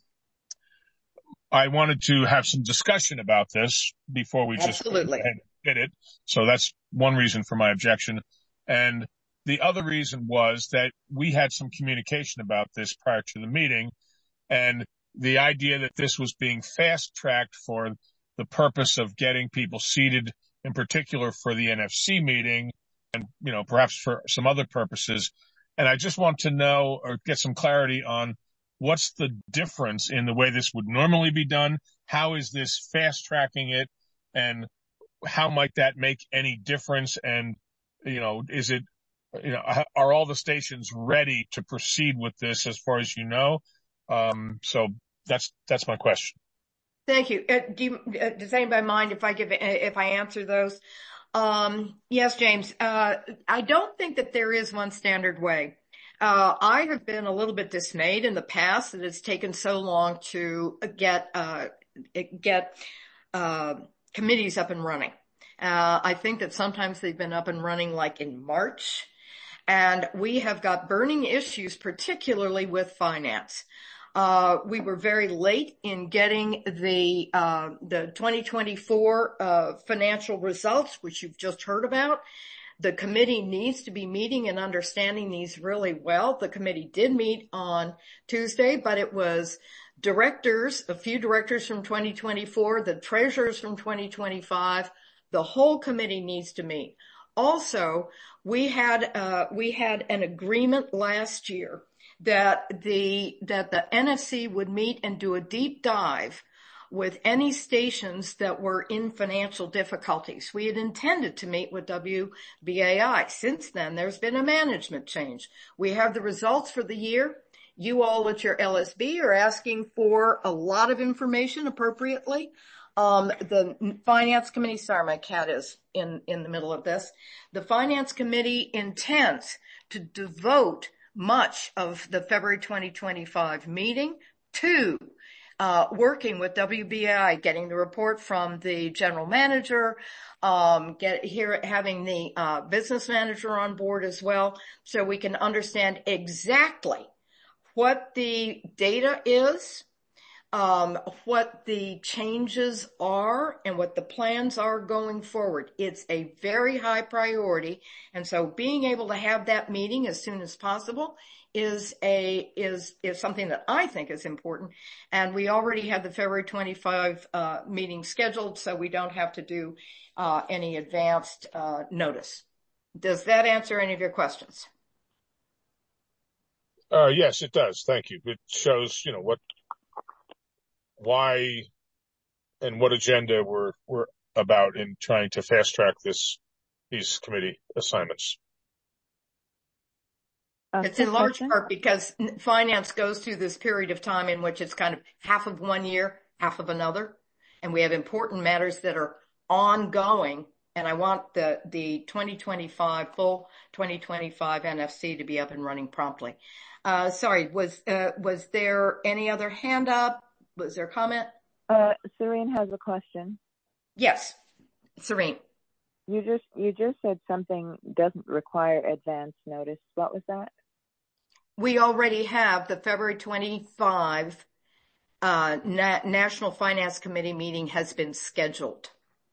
[SPEAKER 7] I wanted to have some discussion about this before we just
[SPEAKER 1] Absolutely.
[SPEAKER 7] did it. So that's one reason for my objection. And the other reason was that we had some communication about this prior to the meeting, and the idea that this was being fast-tracked for the purpose of getting people seated, in particular for the N F C meeting, and, you know, perhaps for some other purposes. And I just want to know or get some clarity on what's the difference in the way this would normally be done? How is this fast-tracking it? And how might that make any difference? And, you know, is it, you know, are all the stations ready to proceed with this as far as you know? Um, so that's, that's my question.
[SPEAKER 1] Thank you. Uh, do you, uh, does anybody mind if I give, if I answer those? Um, yes, James. Uh, I don't think that there is one standard way. Uh, I have been a little bit dismayed in the past that it's taken so long to get, uh, get, uh, committees up and running. Uh, I think that sometimes they've been up and running like in March, and we have got burning issues, particularly with finance. Uh, we were very late in getting the, uh, the twenty twenty-four, uh, financial results, which you've just heard about. The committee needs to be meeting and understanding these really well. The committee did meet on Tuesday, but it was directors, a few directors from twenty twenty-four, the treasurers from twenty twenty-five. The whole committee needs to meet. Also, we had, uh, we had an agreement last year that the, that the N F C would meet and do a deep dive with any stations that were in financial difficulties. We had intended to meet with W B A I. Since then, there's been a management change. We have the results for the year. You all at your L S B are asking for a lot of information appropriately. Um, the Finance Committee, sorry, my cat is in, in the middle of this. The Finance Committee intends to devote much of the February twenty twenty-five meeting to Uh, working with W B A I, getting the report from the general manager, um, get here, having the, uh, business manager on board as well, so we can understand exactly what the data is, um, what the changes are, and what the plans are going forward. It's a very high priority, and so being able to have that meeting as soon as possible is a, is, is something that I think is important. And we already have the February twenty-fifth, uh, meeting scheduled, so we don't have to do, uh, any advanced, uh, notice. Does that answer any of your questions?
[SPEAKER 7] Uh, yes, it does. Thank you. It shows, you know, what, why and what agenda we're, we're about in trying to fast track this, these committee assignments.
[SPEAKER 2] Uh,
[SPEAKER 1] It's in
[SPEAKER 2] quick
[SPEAKER 1] large
[SPEAKER 2] question.
[SPEAKER 1] part because finance goes through this period of time in which it's kind of half of one year, half of another. And we have important matters that are ongoing. And I want the, the twenty twenty-five, full twenty twenty-five N F C to be up and running promptly. Uh, sorry, was, uh, was there any other hand up? Was there a comment?
[SPEAKER 2] Uh, Serene has a question.
[SPEAKER 1] Yes, Serene.
[SPEAKER 2] You just, you just said something doesn't require advance notice. What was that?
[SPEAKER 1] We already have the February twenty-fifth, uh, Na- National Finance Committee meeting has been scheduled.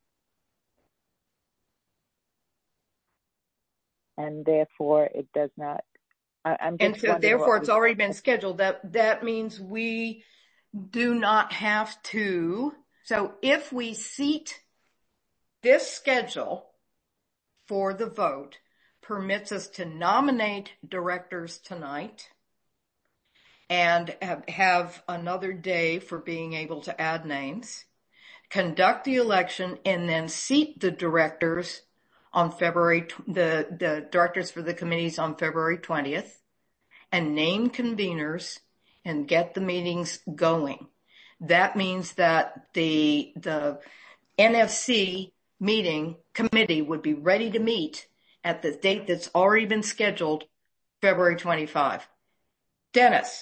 [SPEAKER 2] And therefore it does not, I, I'm just
[SPEAKER 1] And so
[SPEAKER 2] wondering
[SPEAKER 1] therefore
[SPEAKER 2] what
[SPEAKER 1] it's
[SPEAKER 2] we-
[SPEAKER 1] already been scheduled. That, that means we do not have to. So if we seat This schedule for the vote permits us to nominate directors tonight and have another day for being able to add names, conduct the election, and then seat the directors on February, the, the directors for the committees on February twentieth, and name conveners and get the meetings going. That means that the, the N F C meeting committee would be ready to meet at the date that's already been scheduled, February twenty-fifth. Dennis.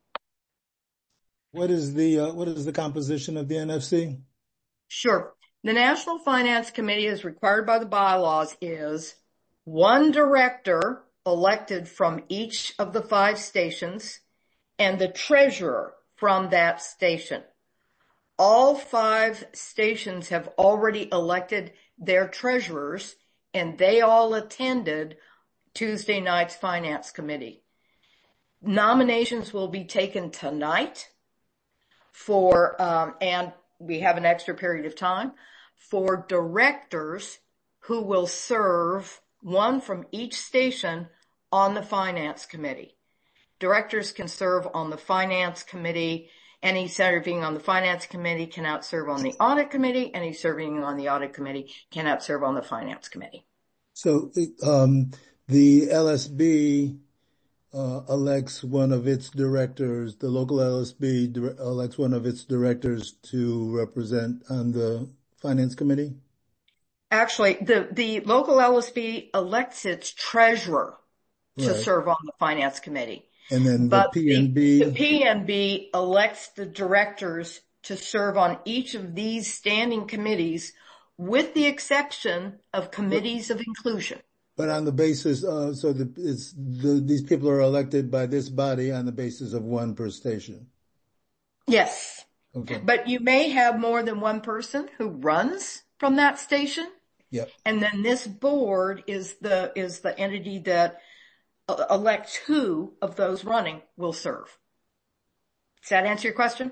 [SPEAKER 12] What is the, uh, what is the composition of the N F C?
[SPEAKER 1] Sure. The National Finance Committee, as required by the bylaws, is one director elected from each of the five stations and the treasurer from that station. All five stations have already elected their treasurers, and they all attended Tuesday night's Finance Committee. Nominations will be taken tonight for, um, and we have an extra period of time, for directors who will serve, one from each station, on the Finance Committee. Directors can serve on the Finance Committee. Any serving on the Finance Committee cannot serve on the Audit Committee. Any serving on the Audit Committee cannot serve on the Finance Committee.
[SPEAKER 12] So um, the L S B uh, elects one of its directors, the local L S B dire- elects one of its directors to represent on the Finance Committee?
[SPEAKER 1] Actually, the, the local L S B elects its treasurer to
[SPEAKER 12] Right.
[SPEAKER 1] serve on the Finance Committee.
[SPEAKER 12] And then the
[SPEAKER 1] But
[SPEAKER 12] P N B?
[SPEAKER 1] the, the P N B elects the directors to serve on each of these standing committees, with the exception of committees of inclusion.
[SPEAKER 12] But on the basis, uh, so the, it's the, these people are elected by this body on the basis of one per station.
[SPEAKER 1] Yes.
[SPEAKER 12] Okay.
[SPEAKER 1] But you may have more than one person who runs from that station.
[SPEAKER 12] Yep.
[SPEAKER 1] And then this board is the, is the entity that uh, elects who of those running will serve. Does that answer your question?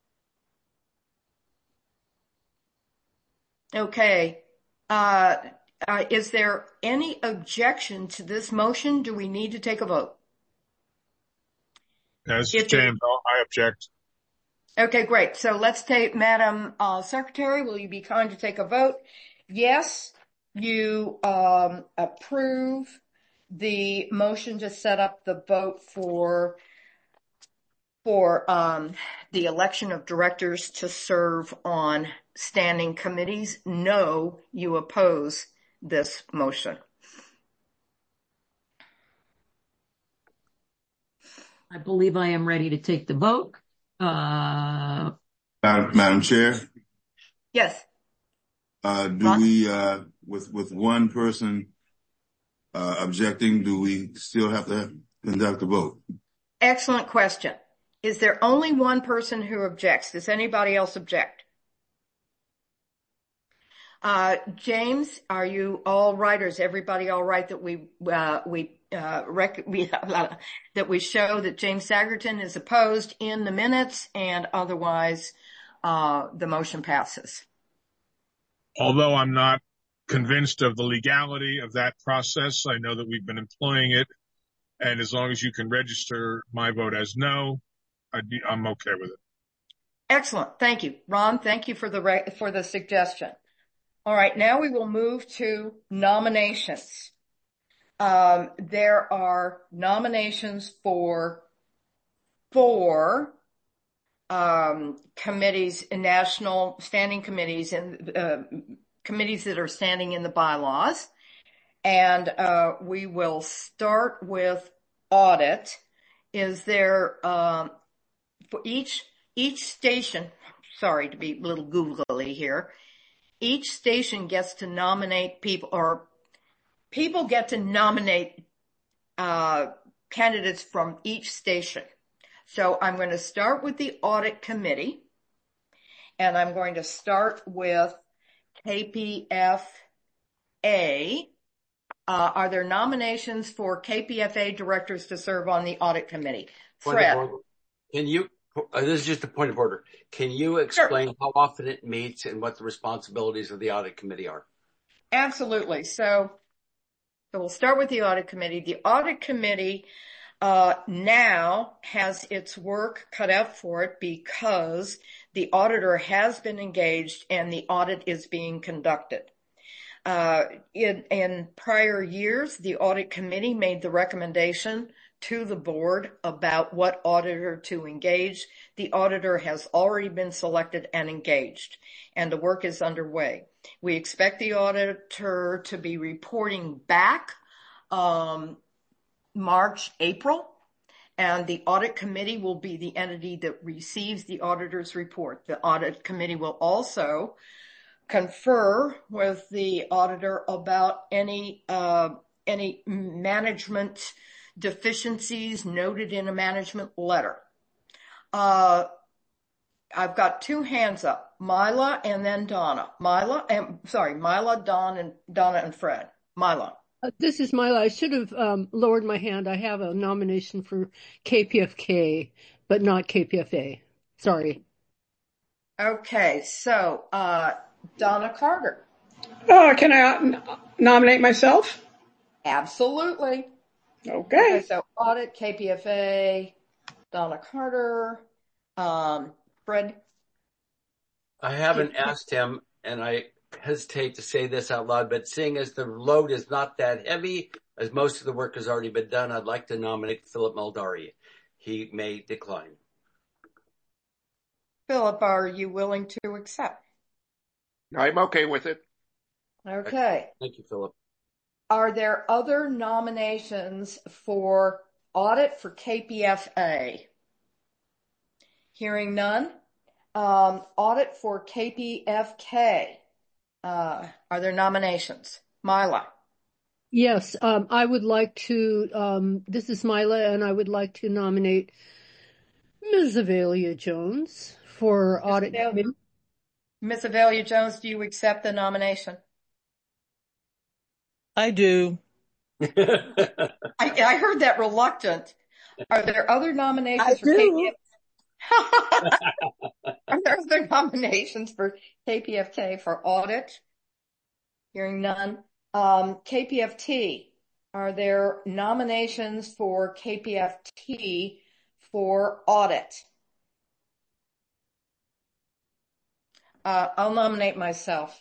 [SPEAKER 1] Okay. Uh, uh, is there any objection to this motion? Do we need to take a vote?
[SPEAKER 7] Yes,
[SPEAKER 1] If
[SPEAKER 7] James, I object.
[SPEAKER 1] Okay, great. So let's take, Madam uh, Secretary, will you be kind to take a vote? Yes, you um, approve the motion to set up the vote for for um, the election of directors to serve on standing committees. No, you oppose this motion.
[SPEAKER 13] I believe I am ready to take the vote. Uh,
[SPEAKER 9] Madam, Madam Chair,
[SPEAKER 1] Yes.
[SPEAKER 9] uh, do
[SPEAKER 1] Ron?
[SPEAKER 9] we, uh, with, with one person, uh, objecting, do we still have to conduct a vote?
[SPEAKER 1] Excellent question. Is there only one person who objects? Does anybody else object? Uh, James, are you all right, or is everybody all right that we, uh, we, uh, rec- we, that we show that James Sagerton is opposed in the minutes, and otherwise, uh, the motion passes?
[SPEAKER 7] Although I'm not convinced of the legality of that process, I know that we've been employing it. And as long as you can register my vote as no, I'd be, I'm okay with it.
[SPEAKER 1] Excellent. Thank you. Ron, thank you for the, re- for the suggestion. All right. Now we will move to nominations. Um, there are nominations for four, um, committees, national standing committees, and, uh, committees that are standing in the bylaws. And, uh, we will start with audit. Is there, um, for each, each station, sorry to be a little googly here, each station gets to nominate people, or people get to nominate, uh, candidates from each station. So I'm going to start with the audit committee, and I'm going to start with K P F A. Uh, are there nominations for K P F A directors to serve on the audit committee? Fred.
[SPEAKER 4] Can you uh, this is just a point of order. Can you explain sure. how often it meets and what the responsibilities of the audit committee are?
[SPEAKER 1] Absolutely. So, so we'll start with the audit committee. The audit committee uh, now has its work cut out for it because the auditor has been engaged and the audit is being conducted. Uh, in, in prior years, the audit committee made the recommendation to the board about what auditor to engage. The auditor has already been selected and engaged, and the work is underway. We expect the auditor to be reporting back um, March, April, and the audit committee will be the entity that receives the auditor's report. The audit committee will also confer with the auditor about any uh, any management deficiencies noted in a management letter. Uh, I've got two hands up, Mila and then Donna. Mila, and sorry, Mila, Don, and Donna and Fred. Mila.
[SPEAKER 6] Uh, this is Mila. I should have um, lowered my hand. I have a nomination for K P F K, but not K P F A. Sorry.
[SPEAKER 1] Okay, so uh, Donna Carter.
[SPEAKER 14] Uh, can I n- nominate myself?
[SPEAKER 1] Absolutely.
[SPEAKER 14] Okay.
[SPEAKER 1] Okay. So audit, K P F A, Donna Carter, um, Fred.
[SPEAKER 4] I haven't asked him, and I hesitate to say this out loud, but seeing as the load is not that heavy, as most of the work has already been done, I'd like to nominate Philip Muldari. He may decline.
[SPEAKER 1] Philip, are you willing to accept?
[SPEAKER 11] I'm okay with it.
[SPEAKER 1] Okay.
[SPEAKER 4] Thank you, Philip.
[SPEAKER 1] Are there other nominations for audit for K P F A? Hearing none. Um, audit for K P F K. Uh, are there nominations? Mila.
[SPEAKER 6] Yes, um, I would like to, um, this is Mila, and I would like to nominate Miz Avelia Jones for
[SPEAKER 1] Miz
[SPEAKER 6] audit
[SPEAKER 1] Avalia,
[SPEAKER 6] committee.
[SPEAKER 1] Miz Avelia Jones, do you accept the nomination?
[SPEAKER 15] I do.
[SPEAKER 1] I, I heard that reluctant. Are there other nominations
[SPEAKER 15] I
[SPEAKER 1] for
[SPEAKER 15] do.
[SPEAKER 1] K P F K? Are there other nominations for K P F K for audit? Hearing none. Um, K P F T. Are there nominations for K P F T for audit? Uh, I'll nominate myself.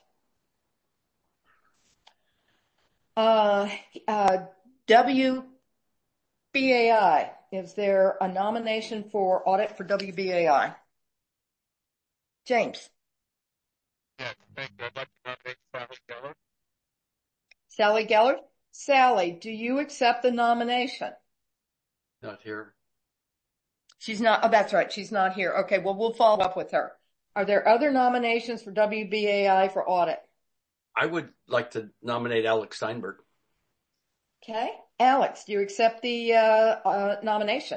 [SPEAKER 1] Uh, uh, W B A I. Is there a nomination for audit for W B A I? James.
[SPEAKER 7] Yeah, thank you. I'd like to nominate Sally Geller.
[SPEAKER 1] Sally Geller? Sally, do you accept the nomination?
[SPEAKER 4] Not here.
[SPEAKER 1] She's not, oh, that's right. She's not here. Okay, well, we'll follow up with her. Are there other nominations for W B A I for audit?
[SPEAKER 4] I would like to nominate Alex Steinberg.
[SPEAKER 1] Okay. Alex, do you accept the uh, uh, nomination?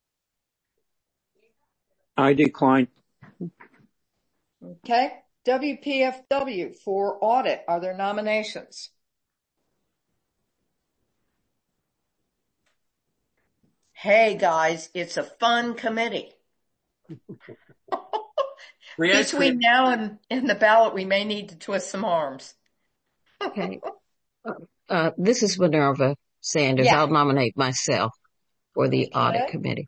[SPEAKER 5] I decline.
[SPEAKER 1] Okay. W P F W for audit. Are there nominations? Hey guys, it's a fun committee. Between now and, and the ballot, we may need to twist some arms.
[SPEAKER 13] Okay. Uh, this is Minerva Sanders.
[SPEAKER 1] Yeah.
[SPEAKER 13] I'll nominate myself for the
[SPEAKER 1] Okay.
[SPEAKER 13] audit committee.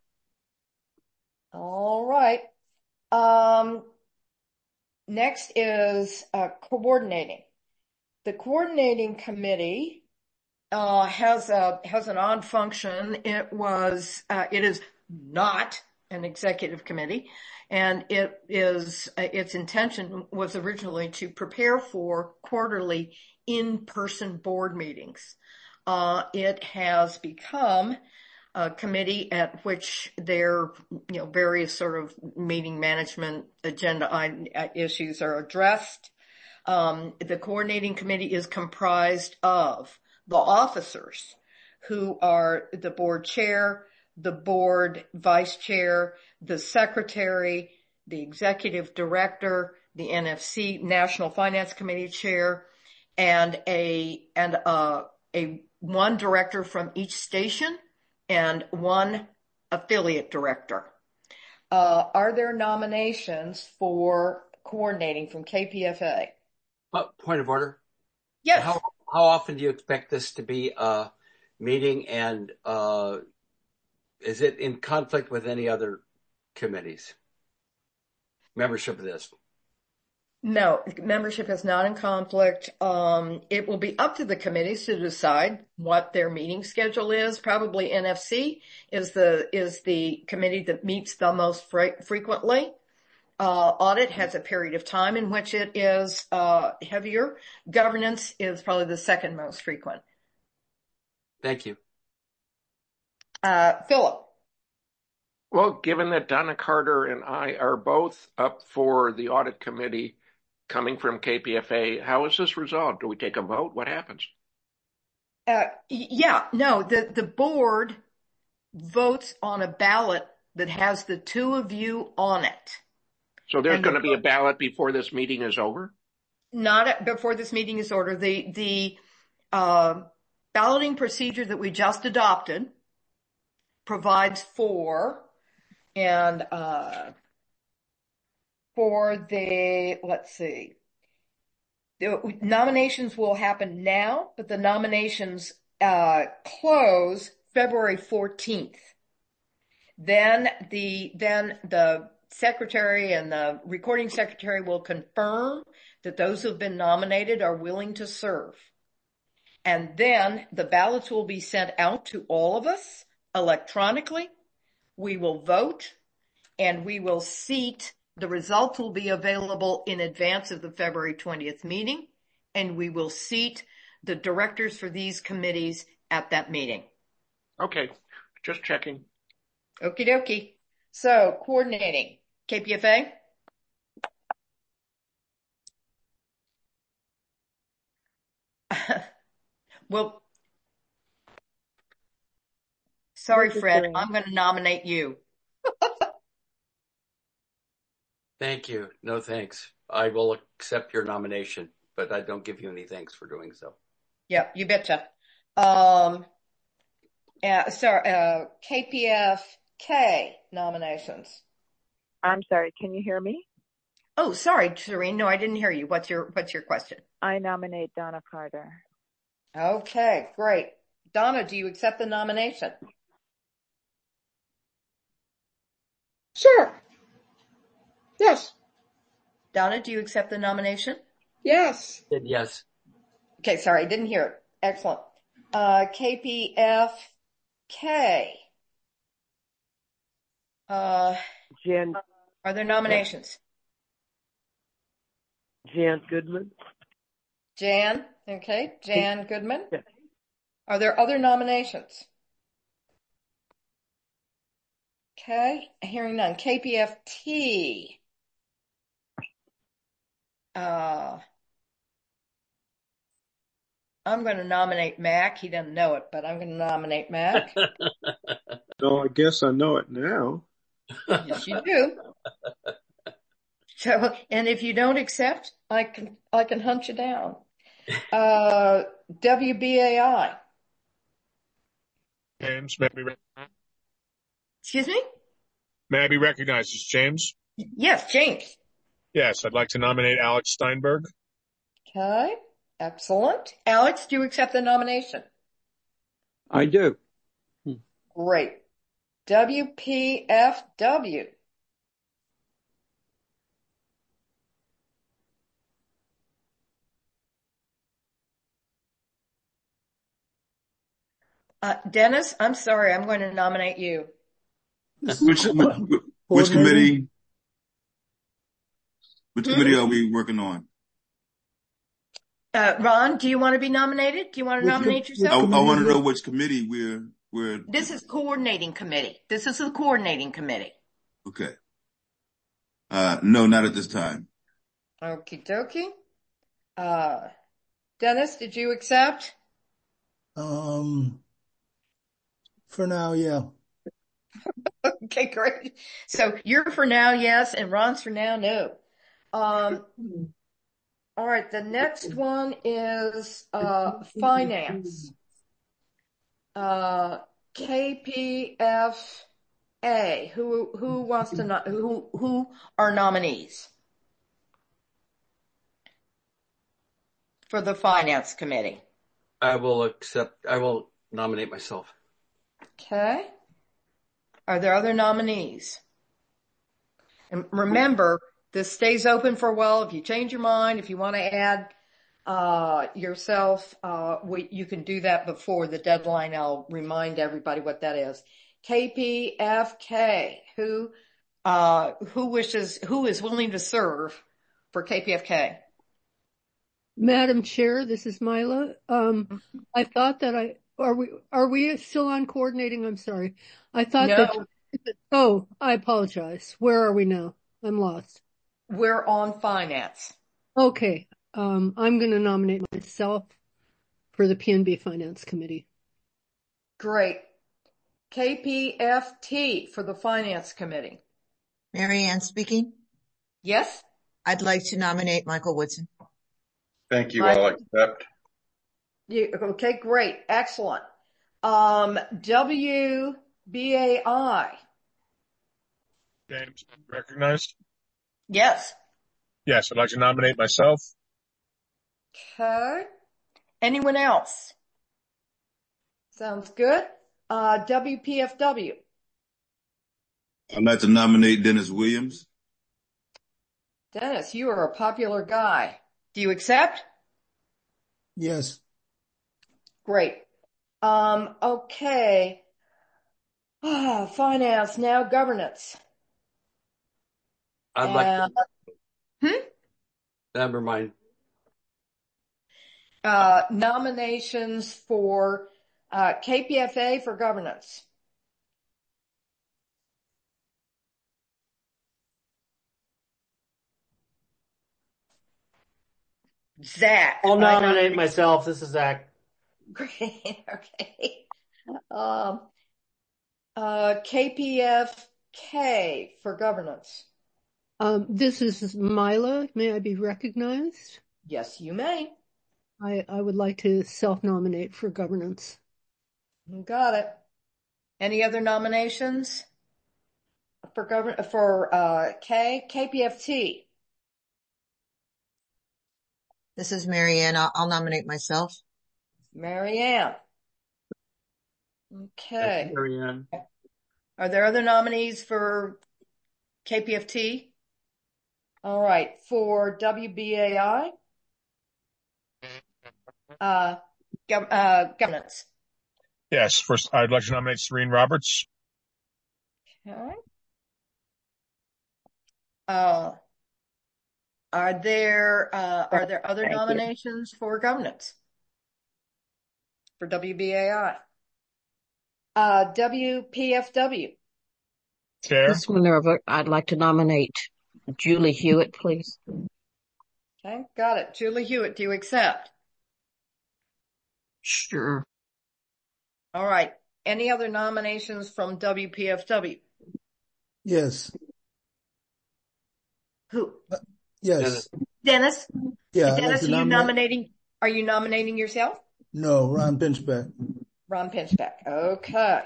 [SPEAKER 1] All right. Um, next is uh, coordinating. The coordinating committee uh, has a has an odd function. It was uh, it is not an executive committee, and it is uh, its intention was originally to prepare for quarterly in-person board meetings. Uh, it has become a committee at which there, you know, various sort of meeting management agenda issues are addressed. Um, the coordinating committee is comprised of the officers who are the board chair, the board vice chair, the secretary, the executive director, the N F C National Finance Committee chair, and a, and a, a one director from each station and one affiliate director. Uh, are there nominations for coordinating from K P F A?
[SPEAKER 4] Uh, point of order.
[SPEAKER 1] Yes.
[SPEAKER 4] How how often do you expect this to be a meeting, and uh, is it in conflict with any other committees? Membership of this?
[SPEAKER 1] No, membership is not in conflict. Um, it will be up to the committees to decide what their meeting schedule is. Probably N F C is the is the committee that meets the most fre- frequently. Uh, audit has a period of time in which it is uh, heavier. Governance is probably the second most frequent.
[SPEAKER 4] Thank you.
[SPEAKER 1] Uh, Philip.
[SPEAKER 11] Well, given that Donna Carter and I are both up for the audit committee coming from K P F A, how is this resolved? Do we take a vote? What happens?
[SPEAKER 1] Uh, yeah, no, the, the board votes on a ballot that has the two of you on it.
[SPEAKER 11] So there's
[SPEAKER 1] And
[SPEAKER 11] going
[SPEAKER 1] the-
[SPEAKER 11] to be a ballot before this meeting is over?
[SPEAKER 1] Not at- before this meeting is ordered. The, the, uh, balloting procedure that we just adopted provides for, and, uh, for the, let's see, the nominations will happen now, but the nominations, uh, close February fourteenth. Then the, then the secretary and the recording secretary will confirm that those who have been nominated are willing to serve. And then the ballots will be sent out to all of us electronically. We will vote and we will seat. The results will be available in advance of the February twentieth meeting, and we will seat the directors for these committees at that meeting.
[SPEAKER 11] Okay, just checking.
[SPEAKER 1] Okie dokie. So coordinating, K P F A? Well, sorry,
[SPEAKER 2] This is
[SPEAKER 1] Fred,
[SPEAKER 2] Serene.
[SPEAKER 1] I'm going to nominate you.
[SPEAKER 4] Thank you. No thanks. I will accept your nomination, but I don't give you any thanks for doing so.
[SPEAKER 1] Yeah, you betcha. Um, uh, sorry, uh, K P F K nominations.
[SPEAKER 2] I'm sorry, can you hear me?
[SPEAKER 1] Oh, sorry, Serene. No, I didn't hear you. What's your, what's your question?
[SPEAKER 2] I nominate Donna Carter.
[SPEAKER 1] Okay, great. Donna, do you accept the nomination?
[SPEAKER 14] Sure. Yes.
[SPEAKER 1] Donna, do you accept the nomination?
[SPEAKER 14] Yes.
[SPEAKER 4] Yes.
[SPEAKER 1] Okay, sorry, I didn't hear it. Excellent. Uh, K P F K. Uh,
[SPEAKER 8] Jan,
[SPEAKER 1] are there nominations?
[SPEAKER 8] Jan Goodman.
[SPEAKER 1] Jan, okay, Jan Goodman.
[SPEAKER 8] Yeah.
[SPEAKER 1] Are there other nominations? Okay, hearing none. K P F T. Uh, I'm going to nominate Mac. He doesn't know it, but I'm going to nominate Mac.
[SPEAKER 15] So I guess I know it now.
[SPEAKER 1] Yes, you do. So, and if you don't accept, I can, I can hunt you down. Uh, W B A I.
[SPEAKER 7] James, may I be, rec-
[SPEAKER 1] Excuse me?
[SPEAKER 7] may I be recognized as James?
[SPEAKER 1] Yes, James.
[SPEAKER 7] Yes, I'd like to nominate Alex Steinberg.
[SPEAKER 1] Okay, excellent. Alex, do you accept the nomination?
[SPEAKER 5] I do.
[SPEAKER 1] Great. W P F W. Uh, Dennis, I'm sorry, I'm going to nominate you.
[SPEAKER 9] Which, which, which committee, which
[SPEAKER 1] Hmm?
[SPEAKER 9] committee are we working on?
[SPEAKER 1] Uh, Ron, do you want to be nominated? Do you want to
[SPEAKER 12] Which
[SPEAKER 1] nominate
[SPEAKER 12] com- which
[SPEAKER 1] yourself?
[SPEAKER 9] I, I
[SPEAKER 12] committee
[SPEAKER 9] want
[SPEAKER 12] is
[SPEAKER 9] to know
[SPEAKER 12] it?
[SPEAKER 9] which committee we're, we're,
[SPEAKER 1] This is coordinating committee. This is the coordinating committee.
[SPEAKER 9] okay. Uh, no, not at this time.
[SPEAKER 1] Okie dokie. Uh, Dennis, did you accept?
[SPEAKER 12] Um, for now, yeah.
[SPEAKER 1] Okay, great. So you're for now, yes, and Ron's for now, no. Um, all right, the next one is uh, finance. Uh, K P F A. Who who wants to no, who who are nominees for the Finance Committee?
[SPEAKER 4] I will accept. I will nominate myself.
[SPEAKER 1] Okay. Are there other nominees? And remember, this stays open for a while. If you change your mind, if you want to add uh, yourself, uh, we, you can do that before the deadline. I'll remind everybody what that is. K P F K, who, uh, who wishes, who is willing to serve for K P F K?
[SPEAKER 6] Madam Chair, this is Mila. Um, I thought that I, are we, are we still on coordinating? I'm sorry. I thought
[SPEAKER 1] No.
[SPEAKER 6] that, oh, I apologize. Where are we now? I'm lost.
[SPEAKER 1] We're on finance.
[SPEAKER 6] Okay. Um, I'm going to nominate myself for the P N B Finance Committee.
[SPEAKER 1] Great. K P F T for the Finance Committee.
[SPEAKER 16] Mary Ann speaking.
[SPEAKER 1] Yes?
[SPEAKER 16] I'd like to nominate Michael Woodson.
[SPEAKER 15] Thank you.
[SPEAKER 1] Mike-
[SPEAKER 15] I'll accept.
[SPEAKER 1] You, okay, great. Excellent. Um, W B A I.
[SPEAKER 7] James, recognized?
[SPEAKER 1] Yes.
[SPEAKER 7] Yes, I'd like to nominate myself.
[SPEAKER 1] Okay. Anyone else? Sounds good. Uh, W P F W.
[SPEAKER 9] I'd like to nominate Dennis Williams.
[SPEAKER 1] Dennis, you are a popular guy. Do you accept?
[SPEAKER 12] Yes.
[SPEAKER 1] Great. Um, okay. Ah, finance, now governance.
[SPEAKER 4] I'd like
[SPEAKER 1] Uh,
[SPEAKER 4] to.
[SPEAKER 1] hmm?
[SPEAKER 4] Never mind.
[SPEAKER 1] Uh, nominations for uh, K P F A for governance. Zach.
[SPEAKER 17] I'll
[SPEAKER 1] I
[SPEAKER 17] nominate
[SPEAKER 1] nominate-
[SPEAKER 17] myself. This is Zach.
[SPEAKER 1] Great. Okay. Um, uh, K P F K for governance.
[SPEAKER 6] Um, this is Mila. May I be recognized?
[SPEAKER 1] Yes, you may.
[SPEAKER 6] I, I would like to self-nominate for governance.
[SPEAKER 1] Got it. Any other nominations for govern for uh, K K P F T?
[SPEAKER 16] This is Mary Ann. I'll, I'll nominate myself.
[SPEAKER 1] Mary Ann. Okay.
[SPEAKER 4] Mary Ann.
[SPEAKER 1] Are there other nominees for K P F T? All right. For W B A I? Uh, gov- uh, governance.
[SPEAKER 7] Yes, first I'd like to nominate Serene Roberts.
[SPEAKER 1] Okay. Uh, are there, uh, are there other
[SPEAKER 2] Thank you.
[SPEAKER 1] nominations for governance? For W B A I? Uh, W P F W.
[SPEAKER 7] Chair,
[SPEAKER 18] This Minerva, I'd like to nominate Julie Hewitt, please.
[SPEAKER 1] Okay, got it. Julie Hewitt, do you accept?
[SPEAKER 18] Sure.
[SPEAKER 1] All right. Any other nominations from W P F W?
[SPEAKER 12] Yes.
[SPEAKER 1] Who?
[SPEAKER 12] Yes.
[SPEAKER 4] Dennis.
[SPEAKER 1] Dennis?
[SPEAKER 12] Yeah. I'd like
[SPEAKER 1] Dennis,
[SPEAKER 12] to
[SPEAKER 1] are you
[SPEAKER 12] nominate-
[SPEAKER 1] nominating, are you nominating yourself?
[SPEAKER 12] No, Ron Pinchback.
[SPEAKER 1] Ron Pinchback. Okay.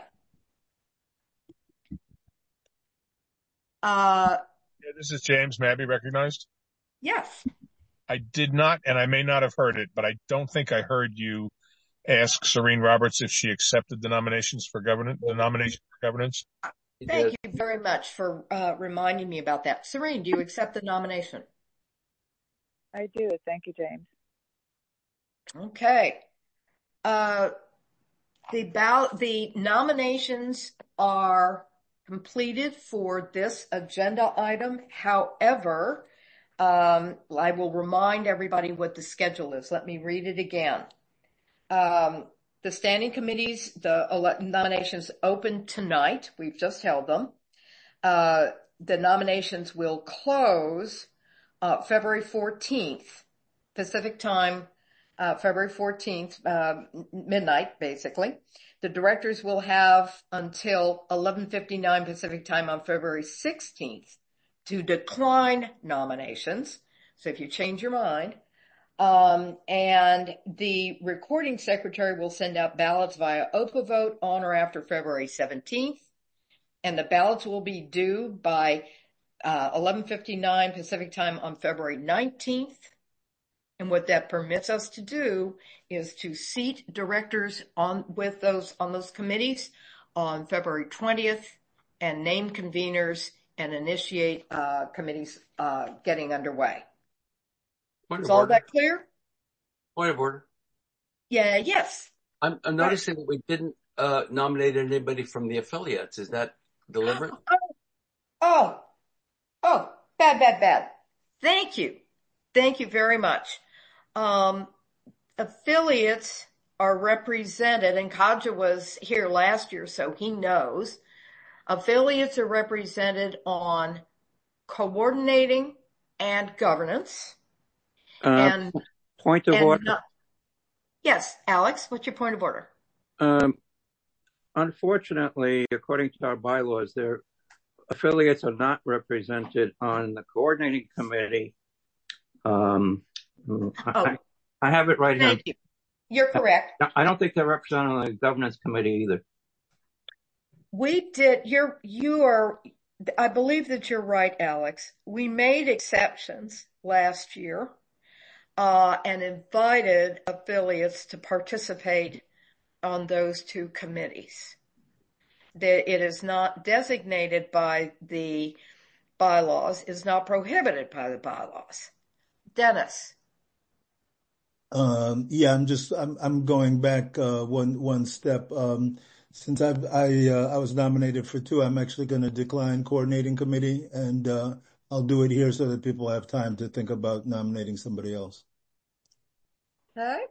[SPEAKER 1] Uh,
[SPEAKER 7] yeah, this is James. May I be recognized?
[SPEAKER 1] yes.
[SPEAKER 7] I did not, and I may not have heard it, but I don't think I heard you ask Serene Roberts if she accepted the nominations for governance, the nomination for governance.
[SPEAKER 1] Thank you very much for uh, reminding me about that. Serene, do you accept the nomination?
[SPEAKER 2] I do. Thank you, James.
[SPEAKER 1] Okay. Uh, the ballot, the nominations are completed for this agenda item. However, um, I will remind everybody what the schedule is. Let me read it again. Um, the standing committees, the ele- nominations open tonight. We've just held them. Uh, the nominations will close uh, February fourteenth, Pacific time, uh, February fourteenth, uh, midnight, basically. The directors will have until eleven fifty-nine Pacific time on February sixteenth to decline nominations. So if you change your mind, um, and the recording secretary will send out ballots via O P A vote on or after February seventeenth. and the ballots will be due by uh, eleven fifty-nine Pacific time on February nineteenth. And what that permits us to do is to seat directors on with those on those committees on February twentieth and name conveners and initiate uh, committees uh, getting underway.
[SPEAKER 4] Point
[SPEAKER 1] Is
[SPEAKER 4] of
[SPEAKER 1] all
[SPEAKER 4] order.
[SPEAKER 1] that clear?
[SPEAKER 4] Point of order.
[SPEAKER 1] Yeah, yes.
[SPEAKER 4] I'm, I'm noticing that we didn't uh, nominate anybody from the affiliates. Is that deliberate?
[SPEAKER 1] Oh, oh, oh, bad, bad, bad. Thank you. Thank you very much. Um, affiliates are represented, and Kaja was here last year, so he knows. Affiliates are represented on coordinating and governance.
[SPEAKER 5] Uh,
[SPEAKER 1] and
[SPEAKER 5] point of
[SPEAKER 1] and
[SPEAKER 5] order.
[SPEAKER 1] not, yes, Alex, what's your point of order?
[SPEAKER 5] Um, unfortunately, according to our bylaws, their affiliates are not represented on the coordinating committee. Um,
[SPEAKER 1] Oh,
[SPEAKER 5] I, I have it right here.
[SPEAKER 1] thank you. You're correct.
[SPEAKER 5] I don't think they're represented on the governance committee either.
[SPEAKER 1] We did, you're, you are, I believe that you're right, Alex. We made exceptions last year, uh, and invited affiliates to participate on those two committees. That it is not designated by the bylaws, is not prohibited by the bylaws. Dennis.
[SPEAKER 12] Um, yeah, I'm just, I'm, I'm going back, uh, one, one step. Um, since I've, I, uh, I was nominated for two, I'm actually going to decline coordinating committee, and, uh, I'll do it here so that people have time to think about nominating somebody else.
[SPEAKER 1] Okay.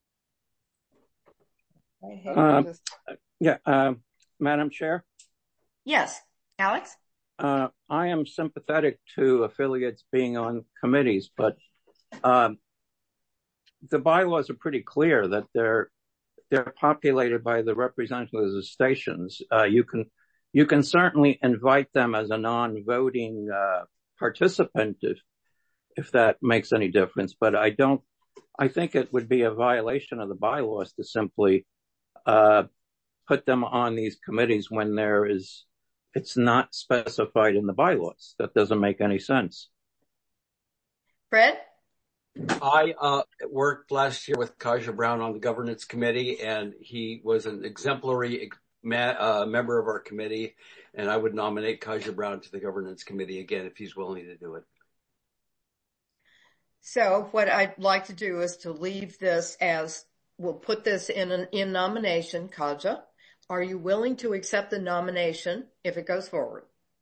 [SPEAKER 5] Um, yeah, uh, Madam Chair?
[SPEAKER 1] Yes, Alex?
[SPEAKER 5] Uh, I am sympathetic to affiliates being on committees, but um, the bylaws are pretty clear that they're they're populated by the representatives of stations. Uh, you can you can certainly invite them as a non-voting uh, participant if if that makes any difference. But I don't. I think it would be a violation of the bylaws to simply uh, put them on these committees when there is. It's not specified in the bylaws. That doesn't make any sense.
[SPEAKER 1] Fred?
[SPEAKER 4] I uh, worked last year with Kaja Brown on the governance committee, and he was an exemplary uh, member of our committee, and I would nominate Kaja Brown to the governance committee again if he's willing to do it.
[SPEAKER 1] So what I'd like to do is to leave this as, we'll put this in an in nomination. Kaja, are you willing to accept the nomination if it goes forward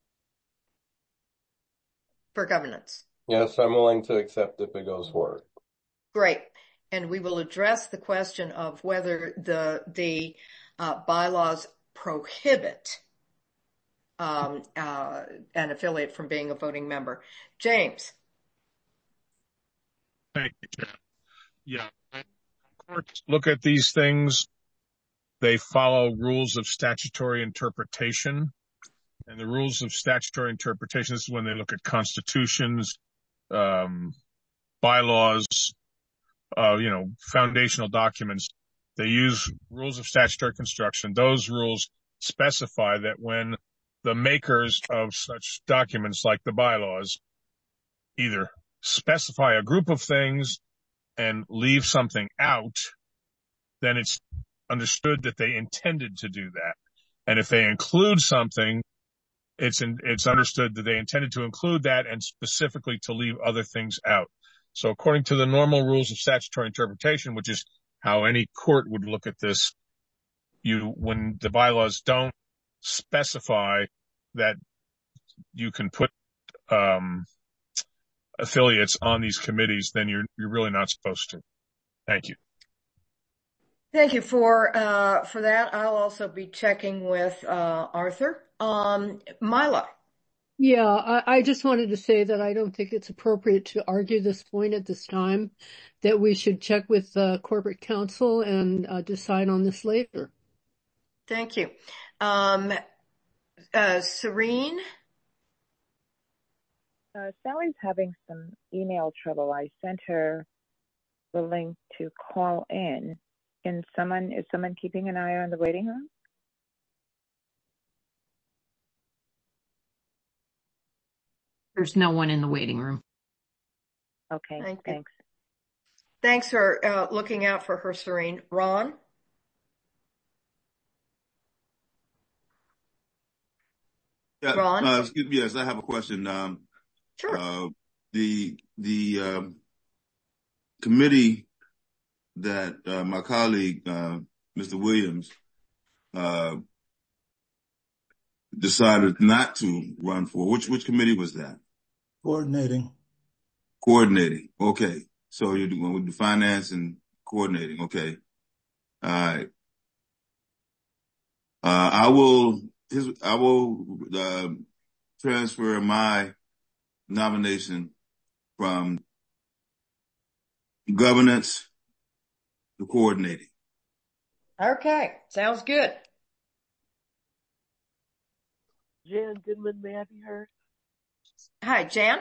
[SPEAKER 1] for governance?
[SPEAKER 17] Yes, I'm willing to accept if it goes forward.
[SPEAKER 1] Great. And we will address the question of whether the, the, uh, bylaws prohibit, um, uh, an affiliate from being a voting member. James.
[SPEAKER 7] Thank you, Chair. Yeah. Courts look at these things. They follow rules of statutory interpretation, and the rules of statutory interpretation, this is when they look at constitutions, um, bylaws, uh, you know, foundational documents. They use rules of statutory construction. Those rules specify that when the makers of such documents like the bylaws either specify a group of things and leave something out, then it's understood that they intended to do that. And if they include something, it's in, it's understood that they intended to include that and specifically to leave other things out. So according to the normal rules of statutory interpretation, which is how any court would look at this, you, when the bylaws don't specify that you can put, um, affiliates on these committees, then you're, you're really not supposed to. Thank you.
[SPEAKER 1] Thank you for, uh, for that. I'll also be checking with, uh, Arthur. Um, Mila.
[SPEAKER 6] Yeah, I, I just wanted to say that I don't think it's appropriate to argue this point at this time, that we should check with uh, corporate counsel and uh, decide on this later.
[SPEAKER 1] Thank you. Um, uh, Serene?
[SPEAKER 2] Uh, Sally's having some email trouble. I sent her the link to call in. Can someone, is someone keeping an eye on the waiting room?
[SPEAKER 13] There's no one in the waiting room.
[SPEAKER 2] Okay,
[SPEAKER 1] Thank you.
[SPEAKER 2] thanks.
[SPEAKER 1] Thanks for uh, looking out for her, Serene. Ron?
[SPEAKER 9] Yeah,
[SPEAKER 1] Ron?
[SPEAKER 9] uh, excuse me, yes, I have a question. Um,
[SPEAKER 1] Sure.
[SPEAKER 9] uh, the the um, committee that uh, my colleague, uh, Mister Williams, uh, decided not to run for, which which committee was that?
[SPEAKER 12] Coordinating.
[SPEAKER 9] Coordinating. Okay. So you're doing with the finance and coordinating. Okay. All right. Uh, I will, his, I will, uh, transfer my nomination from governance to coordinating.
[SPEAKER 1] Okay. Sounds good.
[SPEAKER 8] Jan Goodman, may I be heard?
[SPEAKER 1] Hi, Jan?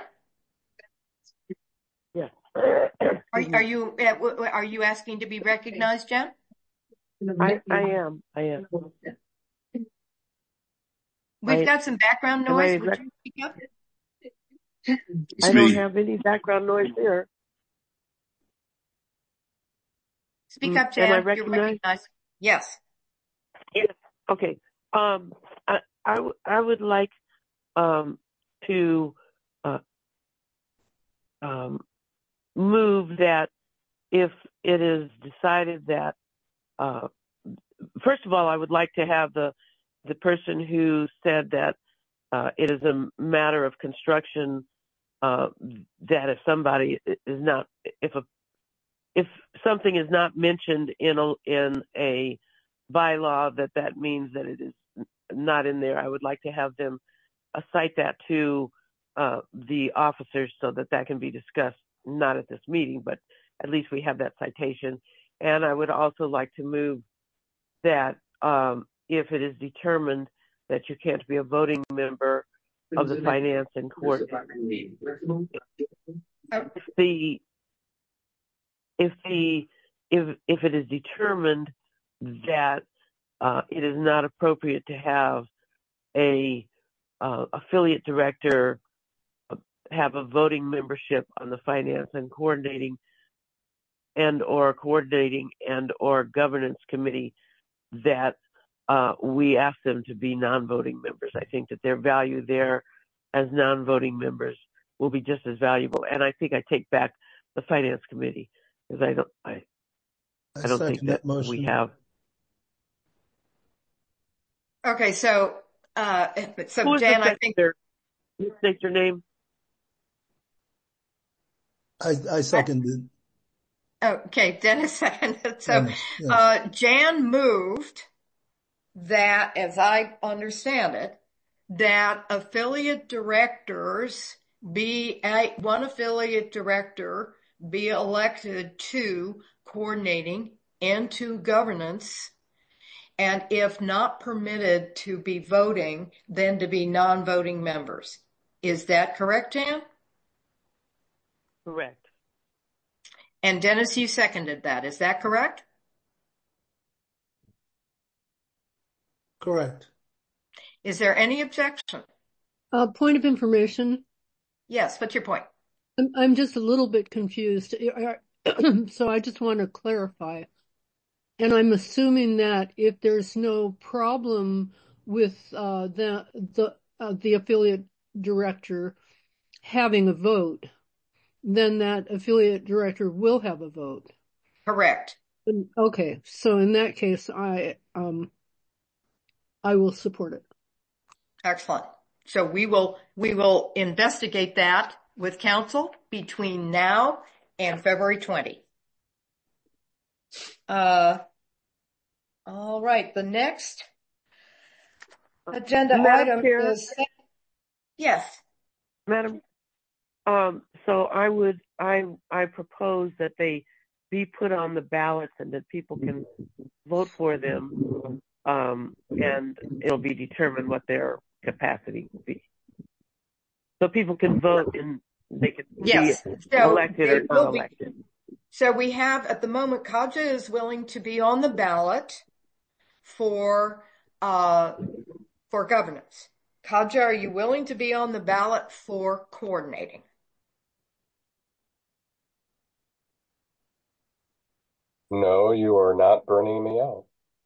[SPEAKER 8] Yes.
[SPEAKER 1] Are, are you, uh, w- w- are you asking to be recognized, Jan?
[SPEAKER 8] I, I am. I am.
[SPEAKER 1] We've
[SPEAKER 8] I-
[SPEAKER 1] got some background
[SPEAKER 8] am I
[SPEAKER 1] noise. Would
[SPEAKER 8] rec-
[SPEAKER 1] you speak up?
[SPEAKER 9] It's
[SPEAKER 8] I don't
[SPEAKER 9] me.
[SPEAKER 8] have any background noise here.
[SPEAKER 1] Speak
[SPEAKER 8] Mm,
[SPEAKER 1] up, Jan.
[SPEAKER 8] am I
[SPEAKER 1] You're
[SPEAKER 8] recognized?
[SPEAKER 1] recognized. Yes.
[SPEAKER 8] Yes. Okay. Um, I, I, w- I would like um, to uh, um, move that if it is decided that, uh, first of all, I would like to have the the person who said that uh, it is a matter of construction, uh, that if somebody is not, if a if something is not mentioned in a in a bylaw, that that means that it is not in there. I would like to have them uh, cite that to uh, the officers so that that can be discussed, not at this meeting, but at least we have that citation. And I would also like to move that um, if it is determined that you can't be a voting member of the finance and court, if the if the if if it is determined that uh, it is not appropriate to have a uh, affiliate director have a voting membership on the finance and coordinating and or coordinating and or governance committee, that uh, we ask them to be non-voting members. I think that their value there as non-voting members will be just as valuable. And I think I take back the finance committee because I don't I
[SPEAKER 12] I
[SPEAKER 8] I don't think
[SPEAKER 12] second
[SPEAKER 8] that
[SPEAKER 12] that motion.
[SPEAKER 8] we have.
[SPEAKER 1] Okay. So, uh,
[SPEAKER 8] Who
[SPEAKER 1] so
[SPEAKER 8] is
[SPEAKER 1] Jan,
[SPEAKER 8] the
[SPEAKER 1] I think,
[SPEAKER 8] seconder? You state your name.
[SPEAKER 12] I, I seconded.
[SPEAKER 1] okay, Dennis seconded. So,
[SPEAKER 12] Dennis, yes.
[SPEAKER 1] uh, Jan moved that, as I understand it, that affiliate directors be a, one affiliate director be elected to coordinating and to governance, and if not permitted to be voting, then to be non-voting members. Is that correct, Jan?
[SPEAKER 8] Correct.
[SPEAKER 1] And Dennis, you seconded that. Is that correct?
[SPEAKER 12] Correct.
[SPEAKER 1] Is there any objection?
[SPEAKER 6] Uh, point of information.
[SPEAKER 1] Yes, what's your point?
[SPEAKER 6] I'm, I'm just a little bit confused. So I just want to clarify. And I'm assuming that if there's no problem with uh, the the uh, the affiliate director having a vote, then that affiliate director will have a vote.
[SPEAKER 1] Correct.
[SPEAKER 6] Okay, so in that case, I um I will support it.
[SPEAKER 1] Excellent. So we will we will investigate that with council between now and February twentieth. Uh, all right. The next agenda
[SPEAKER 8] Madam
[SPEAKER 1] item
[SPEAKER 8] Chair?
[SPEAKER 1] is yes,
[SPEAKER 8] Madam. Um, so I would I I propose that they be put on the ballots and that people can vote for them, um, and it'll be determined what their capacity will be. So people can vote and they can
[SPEAKER 1] yes.
[SPEAKER 8] be
[SPEAKER 1] So
[SPEAKER 8] elected or
[SPEAKER 1] it will
[SPEAKER 8] not
[SPEAKER 1] be-
[SPEAKER 8] elected.
[SPEAKER 1] So we have at the moment, Kaja is willing to be on the ballot for uh for governance. Kaja, are you willing to be on the ballot for coordinating?
[SPEAKER 17] No, you are not burning me out.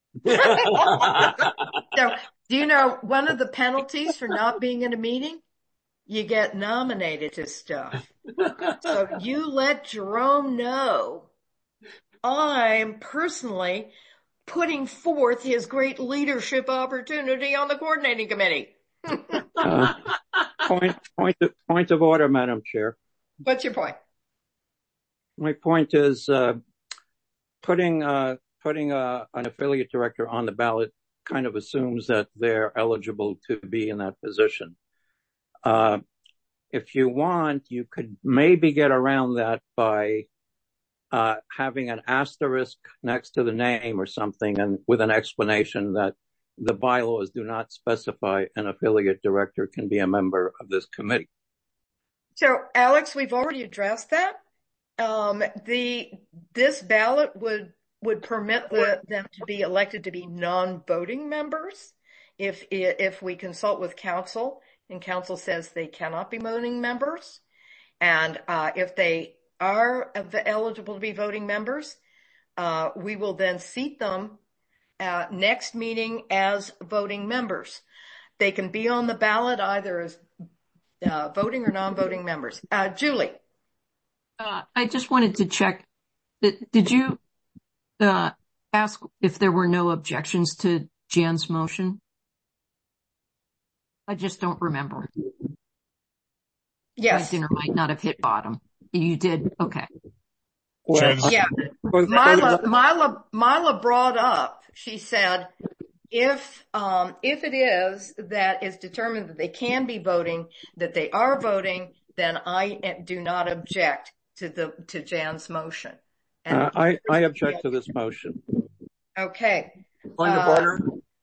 [SPEAKER 1] So, do you know one of the penalties for not being in a meeting? You get nominated to stuff. So you let Jerome know I'm personally putting forth his great leadership opportunity on the coordinating committee.
[SPEAKER 5] uh, point, point, of, point of order, Madam Chair.
[SPEAKER 1] What's your point?
[SPEAKER 5] My point is uh, putting uh, putting uh, an affiliate director on the ballot kind of assumes that they're eligible to be in that position. Uh, if you want, you could maybe get around that by uh, having an asterisk next to the name or something, and with an explanation that the bylaws do not specify an affiliate director can be a member of this committee.
[SPEAKER 1] So, Alex, we've already addressed that. Um, the this ballot would would permit the, them to be elected to be non-voting members if if we consult with council and council says they cannot be voting members, and uh, if they are eligible to be voting members, uh, we will then seat them uh, next meeting as voting members. They can be on the ballot either as uh, voting or non-voting members. Uh, Julie.
[SPEAKER 13] Uh, I just wanted to check. Did, did you uh, ask if there were no objections to Jan's motion? I just don't remember.
[SPEAKER 1] Yes.
[SPEAKER 13] My dinner might not have hit bottom. You did? Okay.
[SPEAKER 1] Well, yeah. Mila, Mila, Mila brought up, she said, if, um, if it is that it's determined that they can be voting, that they are voting, then I do not object to the, to Jan's motion. And
[SPEAKER 5] uh, I, I object to this motion.
[SPEAKER 1] Okay.
[SPEAKER 4] Point of
[SPEAKER 1] uh,
[SPEAKER 4] order.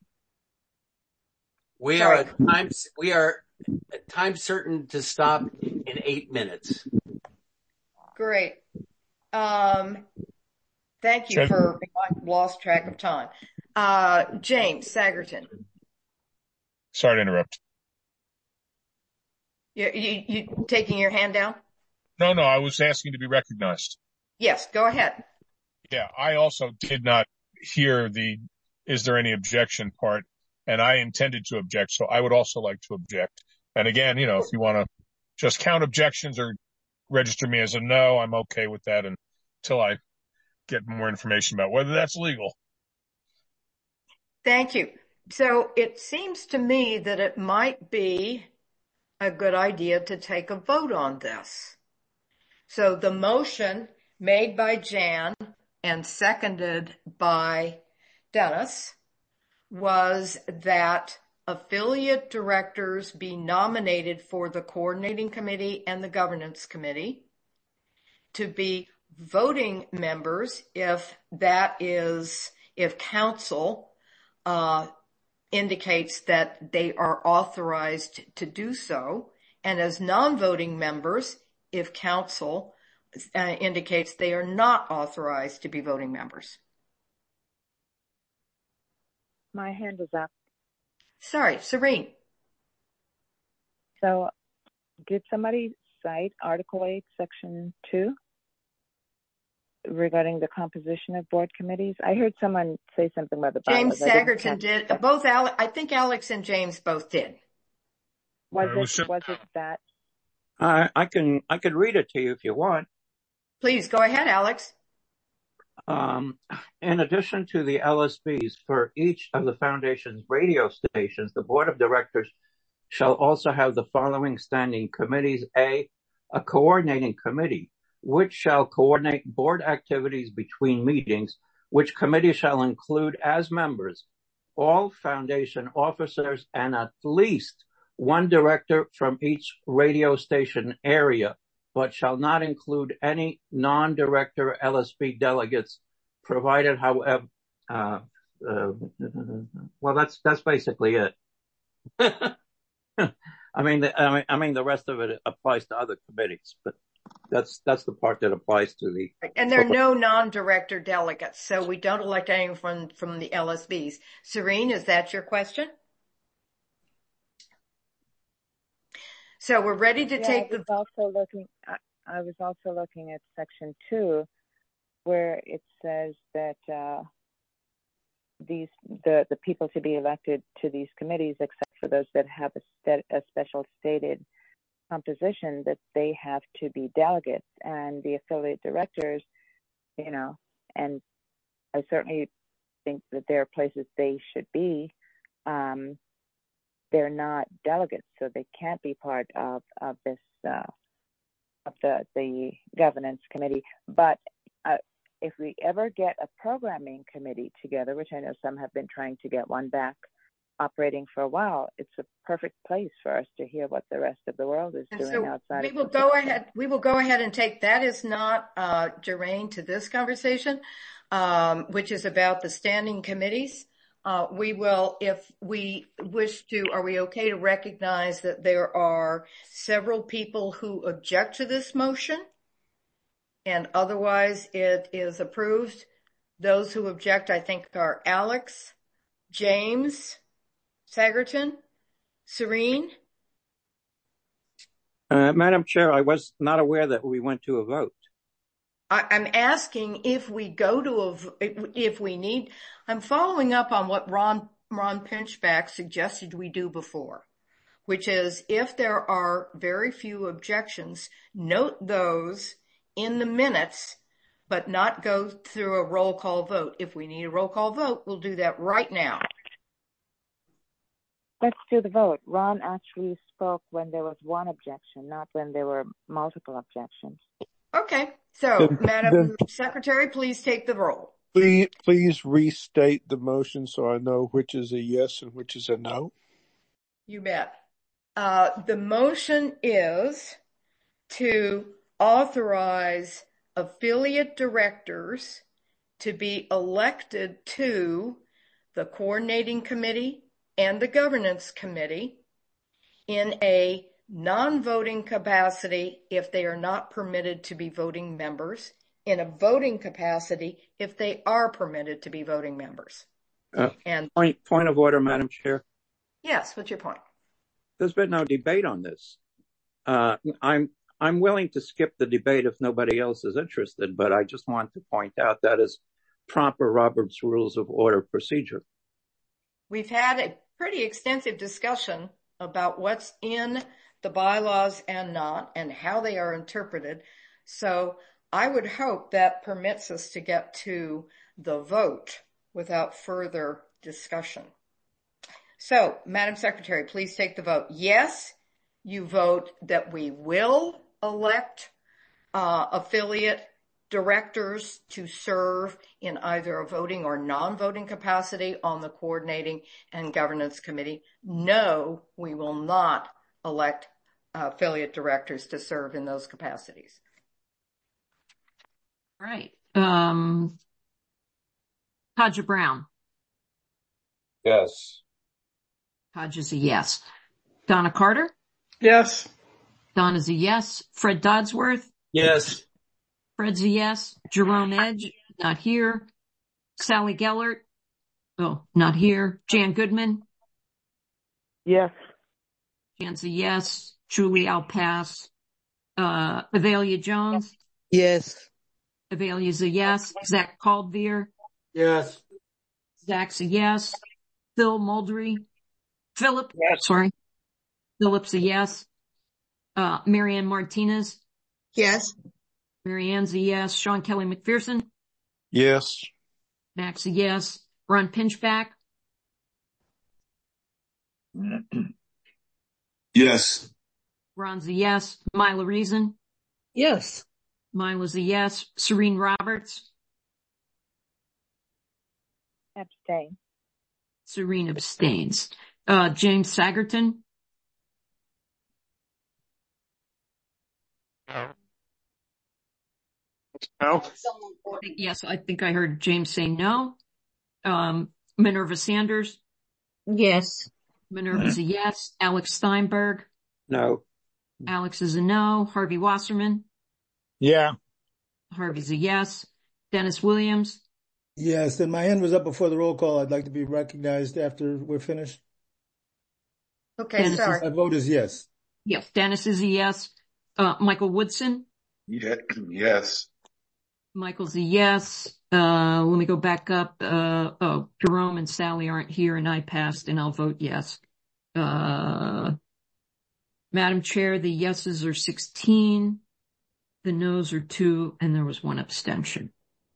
[SPEAKER 4] We
[SPEAKER 1] sorry.
[SPEAKER 4] are at time, we are at time certain to stop in eight minutes.
[SPEAKER 1] Great. Um, thank you for, I lost track of time. Uh, James Sagerton.
[SPEAKER 7] Sorry to interrupt.
[SPEAKER 1] You, you, you taking your hand down?
[SPEAKER 7] No, no, I was asking to be recognized.
[SPEAKER 1] Yes, go ahead.
[SPEAKER 7] Yeah, I also did not hear the, is there any objection part, and I intended to object, so I would also like to object. And again, you know, if you want to just count objections or register me as a no, I'm okay with that until I get more information about whether that's legal.
[SPEAKER 1] Thank you. So it seems to me that it might be a good idea to take a vote on this. So the motion made by Jan and seconded by Dennis was that affiliate directors be nominated for the coordinating committee and the governance committee to be voting members if that is, if council uh, indicates that they are authorized to do so, and as non-voting members if council uh, indicates they are not authorized to be voting members.
[SPEAKER 2] My hand is up.
[SPEAKER 1] Sorry, Serene.
[SPEAKER 2] So did somebody cite Article eight, Section two regarding the composition of board committees? I heard someone say something about the bylaws.
[SPEAKER 1] James Sagerton did. Both Alex, I think Alex and James both did.
[SPEAKER 2] Was it, was it that?
[SPEAKER 5] Uh, I can, I could read it to you if you want.
[SPEAKER 1] Please go ahead, Alex.
[SPEAKER 5] Um, in addition to the L S Bs for each of the foundation's radio stations, the board of directors shall also have the following standing committees. A, a coordinating committee, which shall coordinate board activities between meetings, which committee shall include as members all foundation officers and at least one director from each radio station area, but shall not include any non-director L S B delegates, provided, however, uh, uh, well, that's, that's basically it. I mean, the, I mean, I mean, the rest of it applies to other committees, but that's, that's the part that applies to the.
[SPEAKER 1] And there are no non-director delegates, so we don't elect anyone from, from the L S Bs. Serene, is that your question? So we're ready to
[SPEAKER 2] yeah,
[SPEAKER 1] take
[SPEAKER 2] I was
[SPEAKER 1] the...
[SPEAKER 2] also looking, I, I was also looking at section two, where it says that uh, these the, the people to be elected to these committees, except for those that have a, st- a special stated composition, that they have to be delegates, and the affiliate directors, you know, and I certainly think that there are places they should be. Um, they're not delegates, so they can't be part of, of this, uh, of the, the governance committee. But uh, if we ever get a programming committee together, which I know some have been trying to get one back operating for a while, it's a perfect place for us to hear what the rest of the world is
[SPEAKER 1] And
[SPEAKER 2] doing
[SPEAKER 1] so
[SPEAKER 2] outside
[SPEAKER 1] we
[SPEAKER 2] of
[SPEAKER 1] will
[SPEAKER 2] the
[SPEAKER 1] go ahead. We will go ahead and take that is not uh, germane to this conversation, um, which is about the standing committees. Uh, we will, if we wish to, are we okay to recognize that there are several people who object to this motion, and otherwise it is approved? Those who object, I think, are Alex, James Sagerton, Serene.
[SPEAKER 5] Uh, Madam Chair, I was not aware that we went to a vote.
[SPEAKER 1] I, I'm asking if we go to a, if we need, I'm following up on what Ron, Ron Pinchback suggested we do before, which is if there are very few objections, note those in the minutes, but not go through a roll call vote. If we need a roll call vote, we'll do that right now.
[SPEAKER 2] Let's do the vote. Ron actually spoke when there was one objection, not when there were multiple objections.
[SPEAKER 1] Okay. So,
[SPEAKER 19] Then-
[SPEAKER 1] Madam
[SPEAKER 19] then-
[SPEAKER 1] Secretary, please take the roll.
[SPEAKER 19] Please, please restate the motion so I know which is a yes and which is a no.
[SPEAKER 1] You bet. Uh, the motion is to authorize affiliate directors to be elected to the coordinating committee and the governance committee in a non-voting capacity if they are not permitted to be voting members, in a voting capacity if they are permitted to be voting members.
[SPEAKER 5] Uh,
[SPEAKER 1] And
[SPEAKER 5] point, point of order, Madam Chair.
[SPEAKER 1] yes, what's your point?
[SPEAKER 5] There's been no debate on this. Uh, I'm I'm willing to skip the debate if nobody else is interested, but I just want to point out that is proper Robert's Rules of Order procedure.
[SPEAKER 1] We've had a pretty extensive discussion about what's in the bylaws and not, and how they are interpreted. So I would hope that permits us to get to the vote without further discussion. So, Madam Secretary, please take the vote. Yes, you vote that we will elect uh, affiliate directors to serve in either a voting or non-voting capacity on the coordinating and governance committee. No, we will not elect uh, affiliate directors to serve in those capacities.
[SPEAKER 13] Right. Um, Hodge Brown.
[SPEAKER 17] Yes.
[SPEAKER 13] Hodge is a yes. Donna Carter.
[SPEAKER 14] Yes.
[SPEAKER 13] Donna's a yes. Fred Dodsworth.
[SPEAKER 4] Yes.
[SPEAKER 13] Fred's a yes. Jerome Edge, not here. Sally Gellert. Oh, not here. Jan Goodman.
[SPEAKER 8] Yes.
[SPEAKER 13] Jan's a yes. Julie Alpass. Uh, Avelia Jones.
[SPEAKER 18] Yes.
[SPEAKER 13] Avelia's a yes. Zach Caldveer.
[SPEAKER 4] Yes.
[SPEAKER 13] Zach's a yes. Phil Muldry. Philip.
[SPEAKER 5] Yes.
[SPEAKER 13] Sorry. Philip's a yes. Uh, Marianne Martinez.
[SPEAKER 16] Yes.
[SPEAKER 13] Marianne's a yes. Sean Kelly McPherson.
[SPEAKER 19] Yes.
[SPEAKER 13] Max a yes. Ron Pinchback.
[SPEAKER 9] Yes.
[SPEAKER 13] Ron's a yes. Mila Reason.
[SPEAKER 18] Yes.
[SPEAKER 13] Mila's a yes. Serene Roberts.
[SPEAKER 2] Abstain.
[SPEAKER 13] Serene abstains. Uh, James Sagerton.
[SPEAKER 15] No.
[SPEAKER 13] Yes, I think I heard James say no. Um, Minerva Sanders.
[SPEAKER 18] Yes.
[SPEAKER 13] Minerva's a yes. Alex Steinberg.
[SPEAKER 5] No.
[SPEAKER 13] Alex is a no. Harvey Wasserman.
[SPEAKER 19] Yeah.
[SPEAKER 13] Harvey's a yes. Dennis Williams.
[SPEAKER 12] Yes, and my hand was up before the roll call. I'd like to be recognized after we're finished.
[SPEAKER 1] Okay,
[SPEAKER 13] Dennis
[SPEAKER 1] sorry.
[SPEAKER 12] My vote is yes.
[SPEAKER 13] Yes. Dennis is a yes. Uh, Michael Woodson?
[SPEAKER 20] Yeah, yes.
[SPEAKER 13] Michael's a yes. Uh, let me go back up. Uh, oh, Jerome and Sally aren't here and I passed and I'll vote yes. Uh, Madam Chair, the yeses are sixteen, the noes are two, and there was one abstention.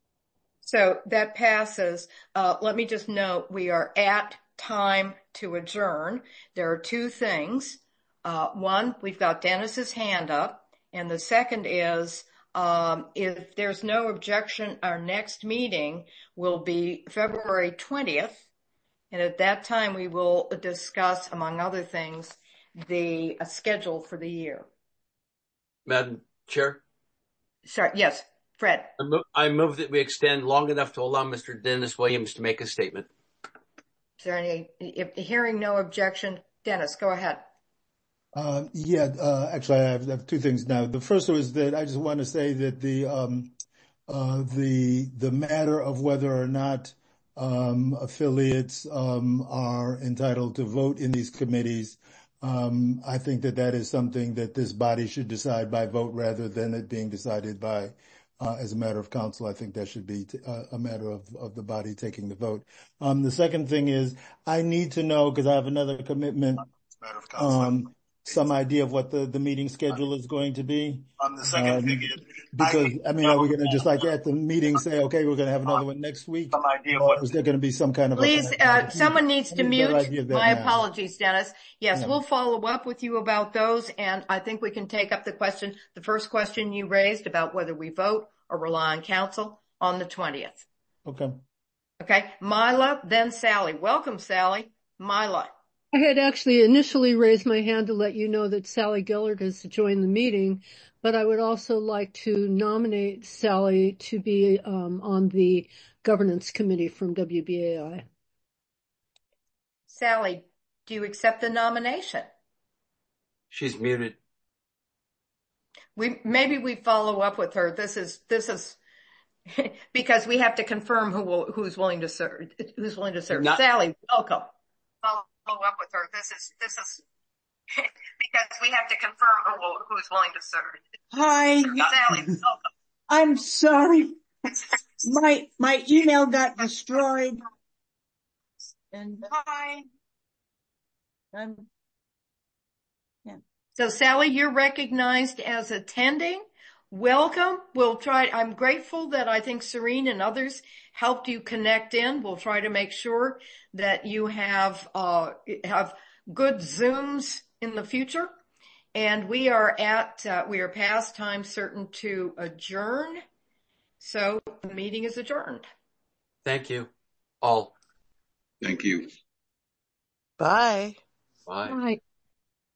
[SPEAKER 1] So that passes. Uh, let me just note, we are at time to adjourn. There are two things. Uh, one, we've got Dennis's hand up. And the second is, um, if there's no objection, our next meeting will be February twentieth. And at that time, we will discuss, among other things, the uh, schedule for the year.
[SPEAKER 4] Madam Chair?
[SPEAKER 1] Sorry, yes, Fred.
[SPEAKER 4] I move, I move that we extend long enough to allow Mister Dennis Williams to make a statement.
[SPEAKER 1] Is there any, if, hearing no objection, Dennis, go ahead.
[SPEAKER 12] Uh, yeah, uh, actually, I have, I have two things now. The first was that I just want to say that the um, uh, the the matter of whether or not um, affiliates um, are entitled to vote in these committees, um, I think that that is something that this body should decide by vote rather than it being decided by uh, as a matter of council. I think that should be t- uh, a matter of, of the body taking the vote. Um, the second thing is I need to know, because I have another commitment, um, some idea of what the, the meeting schedule is going to be.
[SPEAKER 20] Um, the second
[SPEAKER 12] Um,
[SPEAKER 20] thing is,
[SPEAKER 12] because, I mean, are we going to just like at the meeting say, okay, we're going to have another one next week?
[SPEAKER 20] some idea of
[SPEAKER 12] Or
[SPEAKER 20] what
[SPEAKER 12] is there going to be some kind of
[SPEAKER 1] Please,
[SPEAKER 12] a...
[SPEAKER 1] uh, someone needs to
[SPEAKER 12] I need a better
[SPEAKER 1] mute.
[SPEAKER 12] idea of that
[SPEAKER 1] My
[SPEAKER 12] now.
[SPEAKER 1] apologies, Dennis. Yes,
[SPEAKER 12] Yeah.
[SPEAKER 1] we'll follow up with you about those, and I think we can take up the question, the first question you raised about whether we vote or rely on council on the twentieth.
[SPEAKER 12] Okay.
[SPEAKER 1] Okay, Mila, then Sally. Welcome, Sally. Mila.
[SPEAKER 6] I had actually initially raised my hand to let you know that Sally Gillard has joined the meeting, but I would also like to nominate Sally to be um, on the governance committee from W B A I.
[SPEAKER 1] Sally, do you accept the nomination?
[SPEAKER 4] She's muted.
[SPEAKER 1] We maybe we follow up with her. This is this is because we have to confirm who will who's willing to serve. Who's willing to serve?
[SPEAKER 4] Not-
[SPEAKER 1] Sally, welcome. Follow up with her. This is this is because we have to confirm who will, who's willing to serve.
[SPEAKER 21] Hi.
[SPEAKER 1] Sally, welcome.
[SPEAKER 21] I'm sorry. My my email got destroyed. And hi. I'm yeah.
[SPEAKER 1] So Sally, you're recognized as attending. Welcome. We'll try. I'm grateful that I think Serene and others helped you connect in. We'll try to make sure that you have uh have good Zooms in the future. And we are at uh, we are past time certain to adjourn. So the meeting is adjourned.
[SPEAKER 4] Thank you all.
[SPEAKER 20] Thank you.
[SPEAKER 8] Bye.
[SPEAKER 4] Bye.
[SPEAKER 13] Bye.